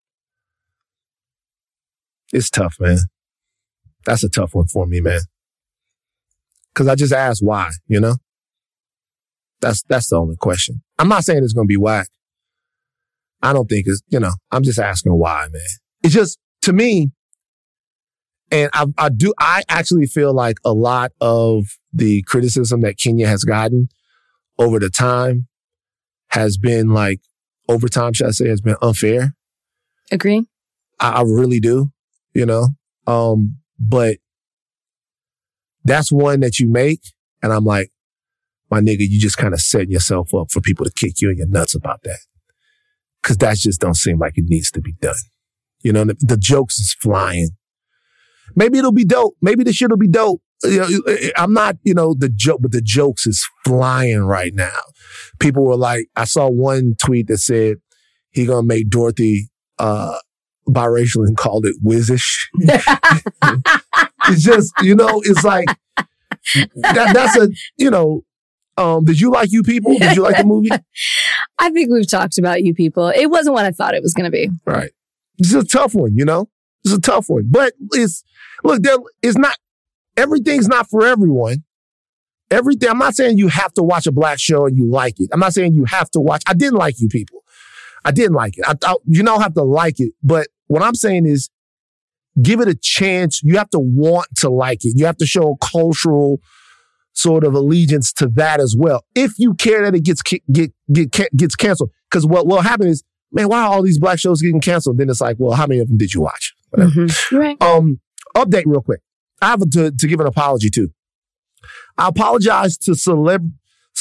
it's tough, man. That's a tough one for me, man. Because I just asked why, you know? That's the only question. I'm not saying it's going to be whack. I don't think it's, you know, I'm just asking why, man. It's just, to me, and I actually feel like a lot of the criticism that Kenya has gotten over the time has been like, over time, should I say, has been unfair. Agree. I really do, you know? But that's one that you make, and I'm like, my nigga, you just kind of setting yourself up for people to kick you in your nuts about that. Because that just don't seem like it needs to be done. You know, the jokes is flying. Maybe it'll be dope. Maybe the shit will be dope. You know, I'm not, you know, the joke, but the jokes is flying right now. People were like, I saw one tweet that said he gonna make Dorothy biracial and called it Wizish. It's just, you know, it's like, that's a, you know, did you like You People? Did you like the movie? I think we've talked about You People. It wasn't what I thought it was going to be. Right. It's a tough one, you know? It's a tough one. But it's not, everything's not for everyone. Everything, I'm not saying you have to watch a black show and you like it. I'm not saying you have to watch, I didn't like You People. I didn't like it. You don't have to like it. But what I'm saying is, give it a chance. You have to want to like it. You have to show a cultural sort of allegiance to that as well. If you care that it gets canceled. Because what will happen is, man, why are all these black shows getting canceled? Then it's like, well, how many of them did you watch? Mm-hmm. Right. Update real quick. I have to give an apology too. I apologize to Celebrity,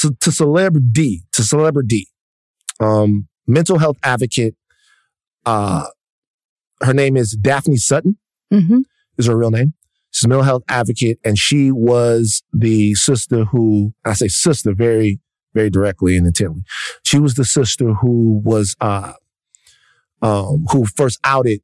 mental health advocate. Her name is Daphne Sutton. Mm-hmm. Is her real name. She's a mental health advocate, and she was the sister who, I say sister very very directly and intently. She was the sister who was, who first outed,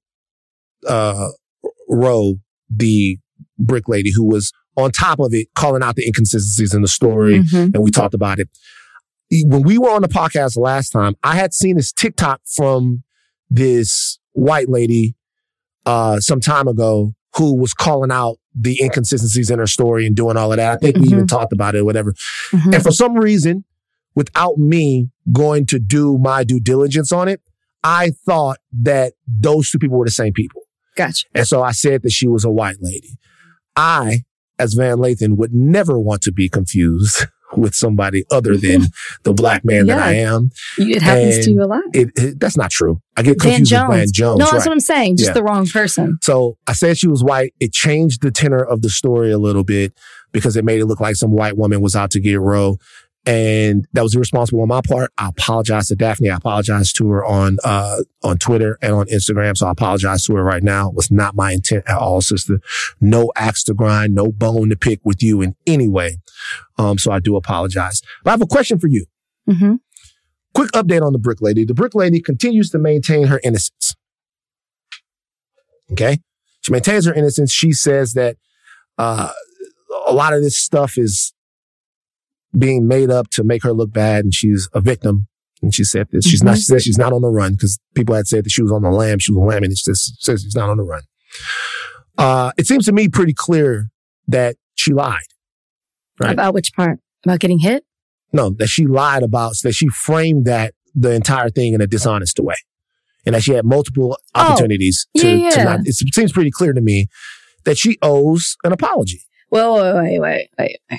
Ro, the brick lady, who was on top of it, calling out the inconsistencies in the story. And we talked about it. When we were on the podcast last time, I had seen this TikTok from this white lady, some time ago, who was calling out the inconsistencies in her story and doing all of that. I think we even talked about it or whatever. And for some reason, without me going to do my due diligence on it, I thought that those two people were the same people. Gotcha. And so I said that she was a white lady. I, as Van Lathan, would never want to be confused with somebody other than the black man that I am. It happens to you a lot. That's not true. I get confused with Van Jones. No, that's what I'm saying. Just the wrong person. So I said she was white. It changed the tenor of the story a little bit because it made it look like some white woman was out to get Ro. And that was irresponsible on my part. I apologize to Daphne. I apologize to her on Twitter and on Instagram. So I apologize to her right now. It was not my intent at all, sister. No axe to grind, no bone to pick with you in any way. So I do apologize. But I have a question for you. Quick update on the brick lady. The brick lady continues to maintain her innocence. Okay? She maintains her innocence. She says that a lot of this stuff is being made up to make her look bad, and she's a victim. And she said this. She said she's not on the run because people had said that she was on the lam. She was on the lam, and she just says she's not on the run. It seems to me pretty clear that she lied. Right? About which part? About getting hit? No, that she lied about, that she framed the entire thing in a dishonest way. And that she had multiple opportunities to not. It seems pretty clear to me that she owes an apology. Well, wait.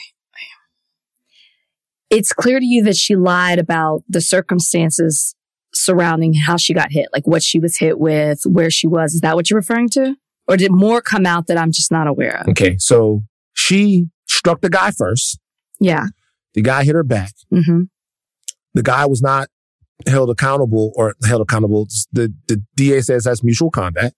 It's clear to you that she lied about the circumstances surrounding how she got hit, like what she was hit with, where she was. Is that what you're referring to? Or did more come out that I'm just not aware of? Okay, so she struck the guy first. Yeah. The guy hit her back. The guy was not held accountable. The DA says that's mutual combat.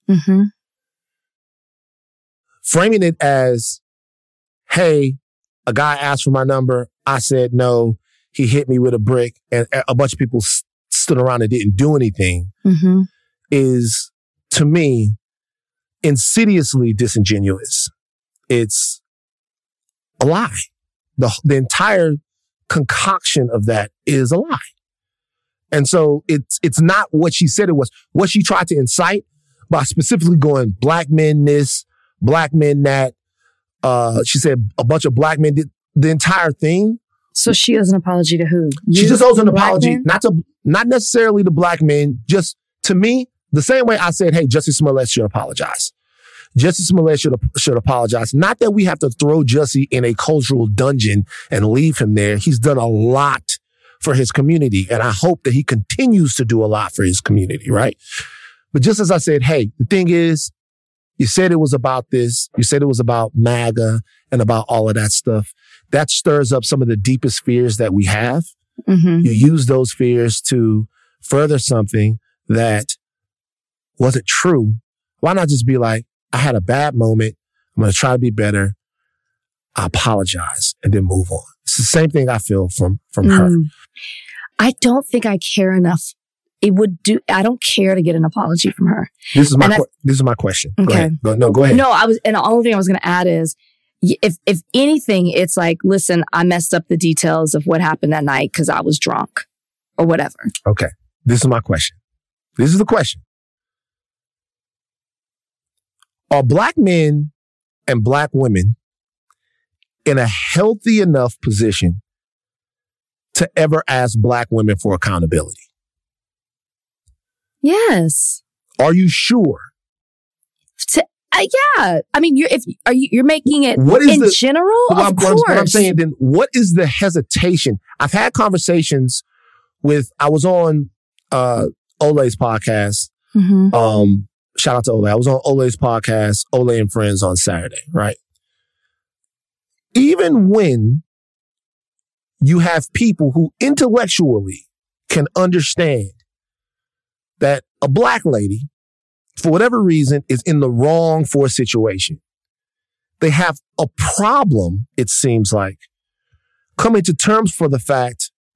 Framing it as, hey, a guy asked for my number. I said no. He hit me with a brick, and a bunch of people stood around and didn't do anything. Is, to me, insidiously disingenuous. It's a lie. The entire concoction of that is a lie. And so it's not what she said it was. What she tried to incite by specifically going black men this, black men that. She said a bunch of black men did the entire thing. So she owes an apology to who? She just owes an apology, not necessarily to black men, just to me, the same way I said, hey, Jussie Smollett should apologize. Jussie Smollett should apologize. Not that we have to throw Jussie in a cultural dungeon and leave him there. He's done a lot for his community, and I hope that he continues to do a lot for his community, right? But just as I said, hey, the thing is, you said it was about this. You said it was about MAGA and about all of that stuff. That stirs up some of the deepest fears that we have. You use those fears to further something that wasn't true. Why not just be like, I had a bad moment. I'm going to try to be better. I apologize and then move on. It's the same thing I feel from her. I don't think I care enough. I don't care to get an apology from her. This is my question. Okay. Go ahead. No, and the only thing I was going to add is, if anything, it's like, listen, I messed up the details of what happened that night because I was drunk or whatever. Okay. This is my question. This is the question. Are black men and black women in a healthy enough position to ever ask black women for accountability? Yes. Are you sure? Yeah. I mean, you're making it in general? Of course. What I'm saying then, what is the hesitation? I've had conversations I was on Ole's podcast. Shout out to Ole. I was on Ole's podcast, Ole and Friends, on Saturday, right? Even when you have people who intellectually can understand that a black lady, for whatever reason, is in the wrong for a situation, they have a problem, it seems like, coming to terms for the fact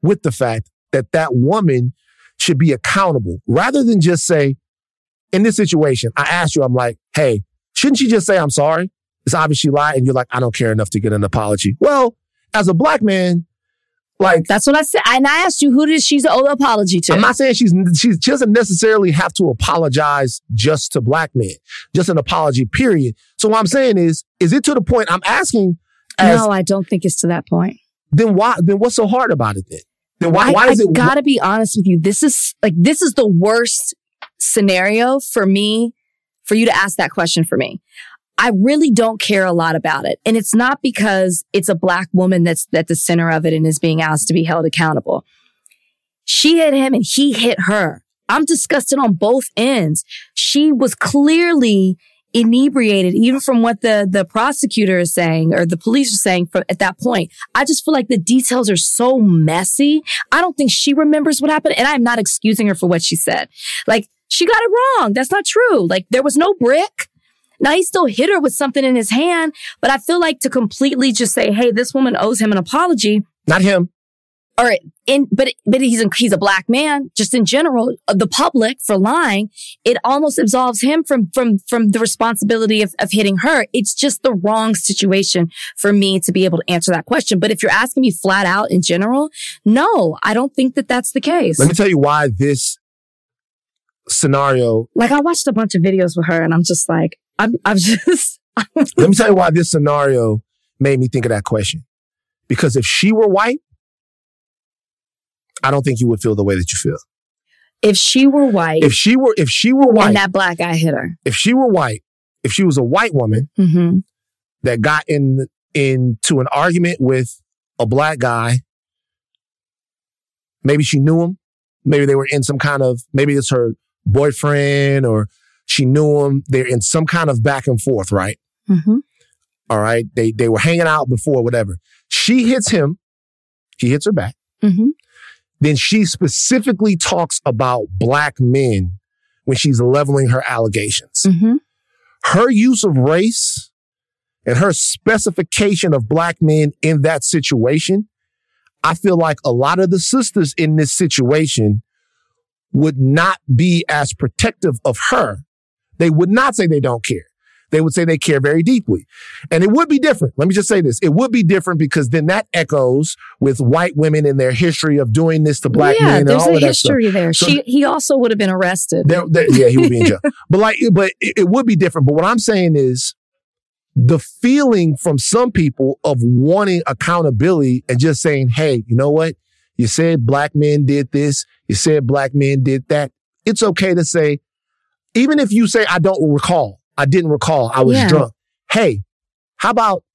with the fact that that woman should be accountable rather than just say, in this situation, I asked you, I'm like, hey, shouldn't she just say, I'm sorry? It's obvious she lied. And you're like, I don't care enough to get an apology. Well, as a black man, like. That's what I said. And I asked you, who did she owe the apology to? I'm not saying she doesn't necessarily have to apologize just to black men, just an apology, period. So what I'm saying is it to the point I'm asking? No, I don't think it's to that point. Then what's so hard about it then? Then why is it? I gotta be honest with you. This is the worst scenario for me, for you to ask that question for me. I really don't care a lot about it. And it's not because it's a black woman that's at the center of it and is being asked to be held accountable. She hit him and he hit her. I'm disgusted on both ends. She was clearly inebriated, even from what the prosecutor is saying or the police are saying at that point. I just feel like the details are so messy. I don't think she remembers what happened. And I'm not excusing her for what she said. Like, she got it wrong. That's not true. Like, there was no brick. Now, he still hit her with something in his hand, but I feel like to completely just say, hey, this woman owes him an apology. Not him. All right. But he's a black man, just in general, the public for lying. It almost absolves him from the responsibility of hitting her. It's just the wrong situation for me to be able to answer that question. But if you're asking me flat out in general, no, I don't think that that's the case. Let me tell you why this scenario. Like, I watched a bunch of videos with her and I'm just like, Let me tell you why this scenario made me think of that question. Because if she were white, I don't think you would feel the way that you feel. If she were white. If she were white. And that black guy hit her. If she were white, if she was a white woman that got into an argument with a black guy, maybe she knew him. Maybe they were in some kind of, maybe it's her boyfriend or she knew him. They're in some kind of back and forth, right? Mm-hmm. All right. They were hanging out before, whatever. She hits him. He hits her back. Mm-hmm. Then she specifically talks about black men when she's leveling her allegations. Mm-hmm. Her use of race and her specification of black men in that situation, I feel like a lot of the sisters in this situation would not be as protective of her. They would not say they don't care. They would say they care very deeply. And it would be different. Let me just say this. It would be different because then that echoes with white women and their history of doing this to black men and all of that stuff. There's a history there. So he also would have been arrested. Yeah, he would be in jail. But it would be different. But what I'm saying is the feeling from some people of wanting accountability and just saying, hey, you know what? You said black men did this. You said black men did that. It's okay to say, even if you say, I didn't recall, I was drunk. Hey, how about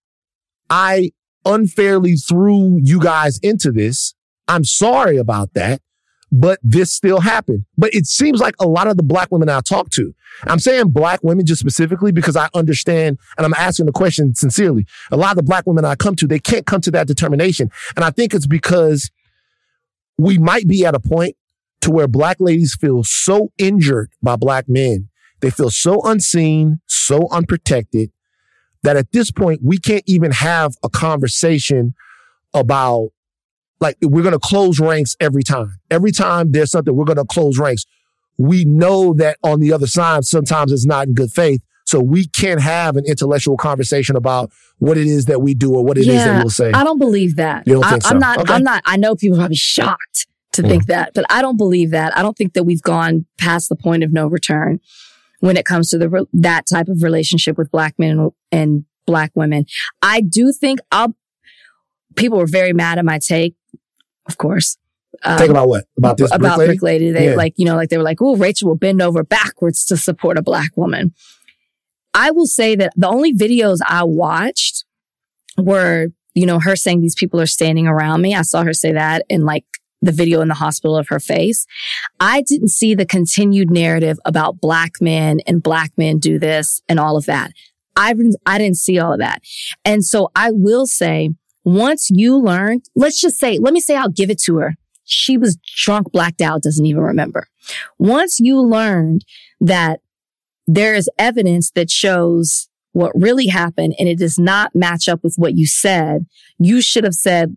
I unfairly threw you guys into this? I'm sorry about that, but this still happened. But it seems like a lot of the black women I talk to, I'm saying black women just specifically because I understand, and I'm asking the question sincerely. A lot of the black women I come to, they can't come to that determination. And I think it's because we might be at a point to where black ladies feel so injured by black men. They feel so unseen, so unprotected, that at this point, we can't even have a conversation about, like, we're going to close ranks every time. Every time there's something, we're going to close ranks. We know that on the other side, sometimes it's not in good faith. So we can't have an intellectual conversation about what it is that we do or what it is that we'll say. I don't believe that. You don't think so? I'm not. I know people are probably shocked to think that, but I don't believe that. I don't think that we've gone past the point of no return when it comes to that type of relationship with black men and black women. I do think people were very mad at my take, of course. Take about what? About this about Brick Lady? They they were like, oh, Rachel will bend over backwards to support a black woman. I will say that the only videos I watched were, her saying these people are standing around me. I saw her say that in the video in the hospital of her face. I didn't see the continued narrative about black men and black men do this and all of that. I didn't see all of that. And so I will say, once you learned, let me say I'll give it to her. She was drunk, blacked out, doesn't even remember. Once you learned that there is evidence that shows what really happened and it does not match up with what you said, you should have said,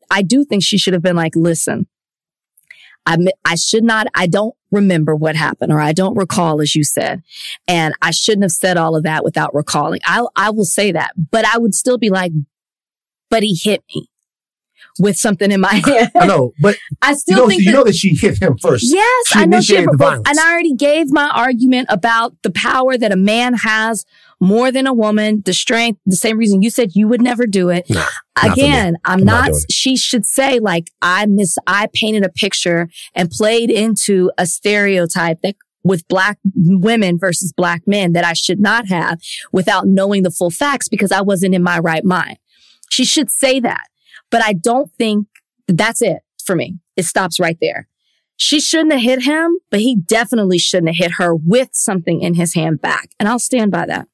I do think she should have been like, listen, I don't remember what happened, or I don't recall, as you said. And I shouldn't have said all of that without recalling. I will say that, but I would still be like, but he hit me with something in my hand. I know, but I still think you know that she hit him first. Yes, she I know she initiated the violence. And I already gave my argument about the power that a man has more than a woman, the strength, the same reason you said you would never do it. Nah, again, I'm not she should say like, I painted a picture and played into a stereotype that with black women versus black men that I should not have without knowing the full facts because I wasn't in my right mind. She should say that. But I don't think that's it for me. It stops right there. She shouldn't have hit him, but he definitely shouldn't have hit her with something in his hand back. And I'll stand by that.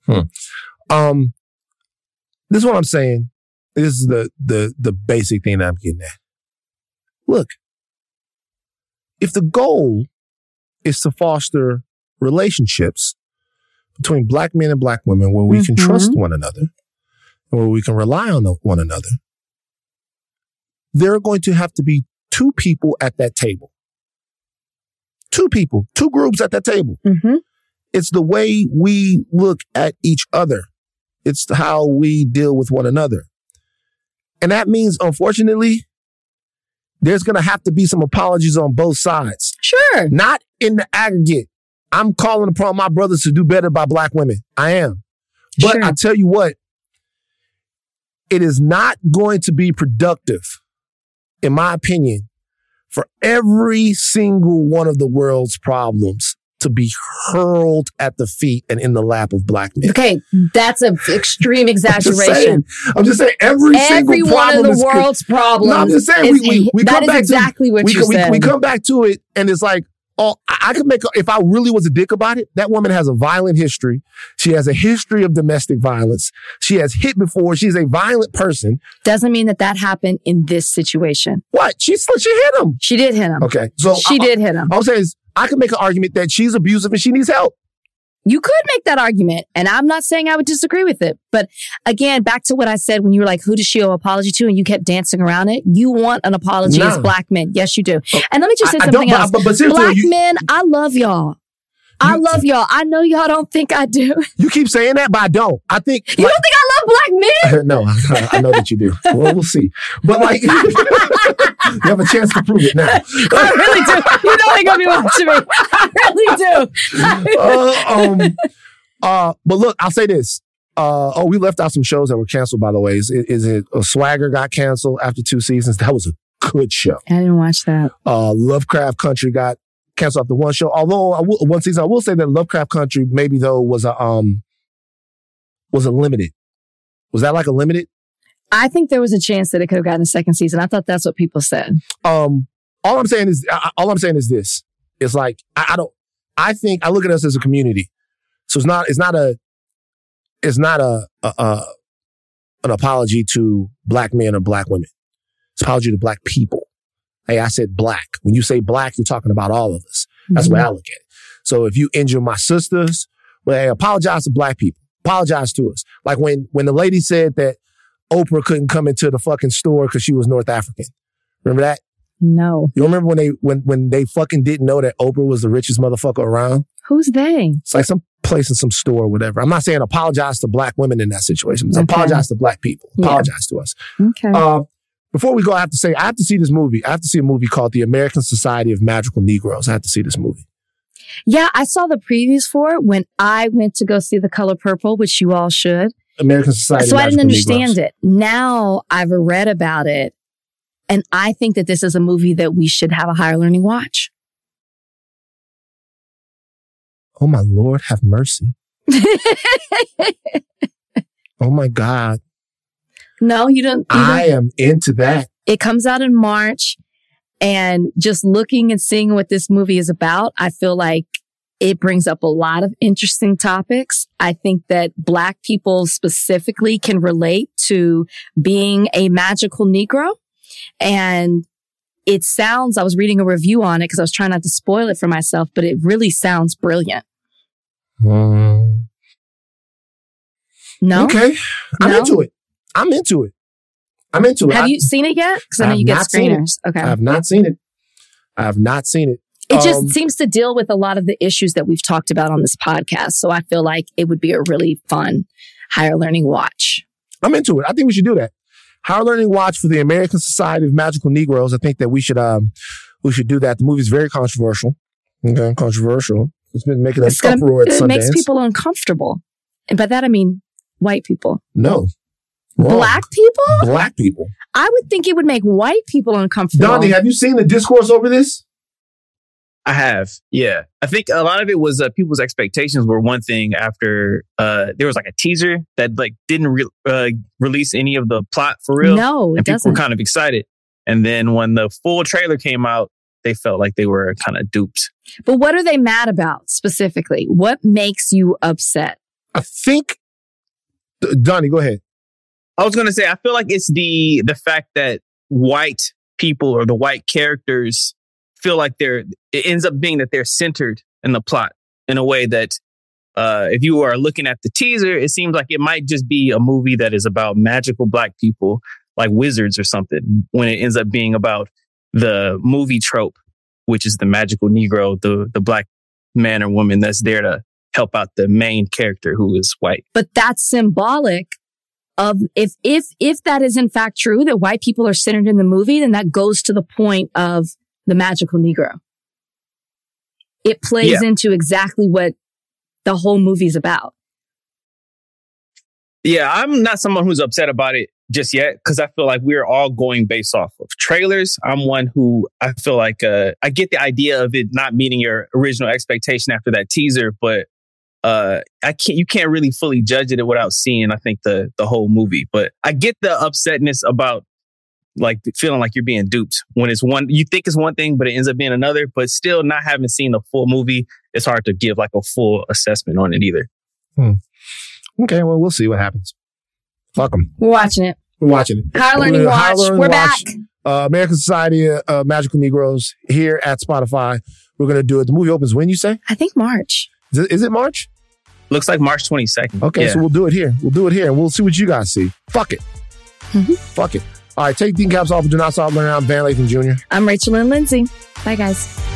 This is what I'm saying. This is the basic thing that I'm getting at. Look, if the goal is to foster relationships between black men and black women where we can trust one another, where we can rely on one another, there are going to have to be two people at that table. Two people, two groups at that table. It's the way we look at each other. It's how we deal with one another. And that means, unfortunately, there's going to have to be some apologies on both sides. Sure. Not in the aggregate. I'm calling upon my brothers to do better by black women. I am. But sure. I tell you what, it is not going to be productive, in my opinion, for every single one of the world's problems to be hurled at the feet and in the lap of black men. Okay, that's an extreme exaggeration. I'm just saying every single problem one of the world's problems. No, I'm just saying we that is exactly what you said. We come back to it, and it's like, oh, I could make, if I really was a dick about it, that woman has a violent history. She has a history of domestic violence. She has hit before. She's a violent person. Doesn't mean that happened in this situation. What? She hit him. She did hit him. Okay. So she did hit him. I'm saying is, I could make an argument that she's abusive and she needs help. You could make that argument, and I'm not saying I would disagree with it. But again, back to what I said when you were like, who does she owe an apology to? And you kept dancing around it. You want an apology as black men. Yes, you do. And let me just say something else. But black men, I love y'all. I love y'all. I know y'all don't think I do. You keep saying that, but I don't. I think... You don't think I love black men? No, I know that you do. Well, we'll see. But like, you have a chance to prove it now. I really do. You know they're going to be watching me. I really do. But look, I'll say this. We left out some shows that were canceled, by the way. Is it Swagger got canceled after 2 seasons? That was a good show. I didn't watch that. Lovecraft Country got canceled after one show. Although one season, I will say that Lovecraft Country maybe though was a limited. Was that like a limited? I think there was a chance that it could have gotten a second season. I thought that's what people said. All I'm saying is this. It's like I look at us as a community. So it's not an apology to black men or black women. It's an apology to black people. Hey, I said black. When you say black, you're talking about all of us. That's the way I look at it. So if you injure my sisters, well, hey, apologize to black people. Apologize to us. Like when the lady said that Oprah couldn't come into the fucking store because she was North African. Remember that? No. You remember when they fucking didn't know that Oprah was the richest motherfucker around? Who's they? It's like some place in some store or whatever. I'm not saying apologize to black women in that situation. Okay. Apologize to black people. Apologize to us. Okay. Before we go, I have to say, I have to see this movie. I have to see a movie called The American Society of Magical Negroes. I have to see this movie. Yeah, I saw the previews for it when I went to go see The Color Purple, which you all should. American Society So of I didn't Magical understand Negroes. it. Now I've read about it, and I think that this is a movie that we should have a higher learning watch. Oh my Lord, have mercy. Oh my God. No, you don't. I am into that. It comes out in March, and just looking and seeing what this movie is about, I feel like it brings up a lot of interesting topics. I think that black people specifically can relate to being a magical Negro. And it sounds, I was reading a review on it because I was trying not to spoil it for myself, but it really sounds brilliant. No? Okay. I'm into it. I'm into it. Have you seen it yet? Because I know you get screeners. Okay. I have not seen it. It just seems to deal with a lot of the issues that we've talked about on this podcast. So I feel like it would be a really fun higher learning watch. I'm into it. I think we should do that. Higher learning watch for the American Society of Magical Negroes. I think that we should do that. The movie's very controversial. Okay, controversial. It's been making an uproar at Sundance. It makes people uncomfortable. And by that, I mean white people. No. Wrong. Black people? Black people. I would think it would make white people uncomfortable. Donnie, have you seen the discourse over this? I have. Yeah. I think a lot of it was people's expectations were one thing after there was like a teaser that like didn't release any of the plot for real. No, it and people doesn't. were kind of excited. And then when the full trailer came out, they felt like they were kind of duped. But what are they mad about specifically? What makes you upset? I think, Donnie, go ahead. I was going to say, I feel like it's the fact that white people or the white characters feel like it ends up being that they're centered in the plot in a way that if you are looking at the teaser, it seems like it might just be a movie that is about magical black people like wizards or something, when it ends up being about the movie trope, which is the magical Negro, the black man or woman that's there to help out the main character who is white. But that's symbolic of if that is in fact true, that white people are centered in the movie, then that goes to the point of the magical Negro. It plays into exactly what the whole movie's about. Yeah, I'm not someone who's upset about it just yet, because I feel like we're all going based off of trailers. I'm one who I feel like I get the idea of it not meeting your original expectation after that teaser, but you can't really fully judge it without seeing, I think, the whole movie. But I get the upsetness about like feeling like you're being duped when it's one, you think it's one thing, but it ends up being another. But still, not having seen the full movie, it's hard to give like a full assessment on it either. Okay, well, we'll see what happens. Fuck them. We're watching it. We're watching it. Higher Learning Watch. We're back. American Society of Magical Negroes here at Spotify. We're going to do it. The movie opens when, you say? I think March. Is it March? Looks like March 22nd. Okay, so we'll do it here. And we'll see what you guys see. Fuck it. Fuck it. All right, take Dean Caps off. Do not stop learning. I'm Van Lathan Jr. I'm Rachel Lynn Lindsay. Bye, guys.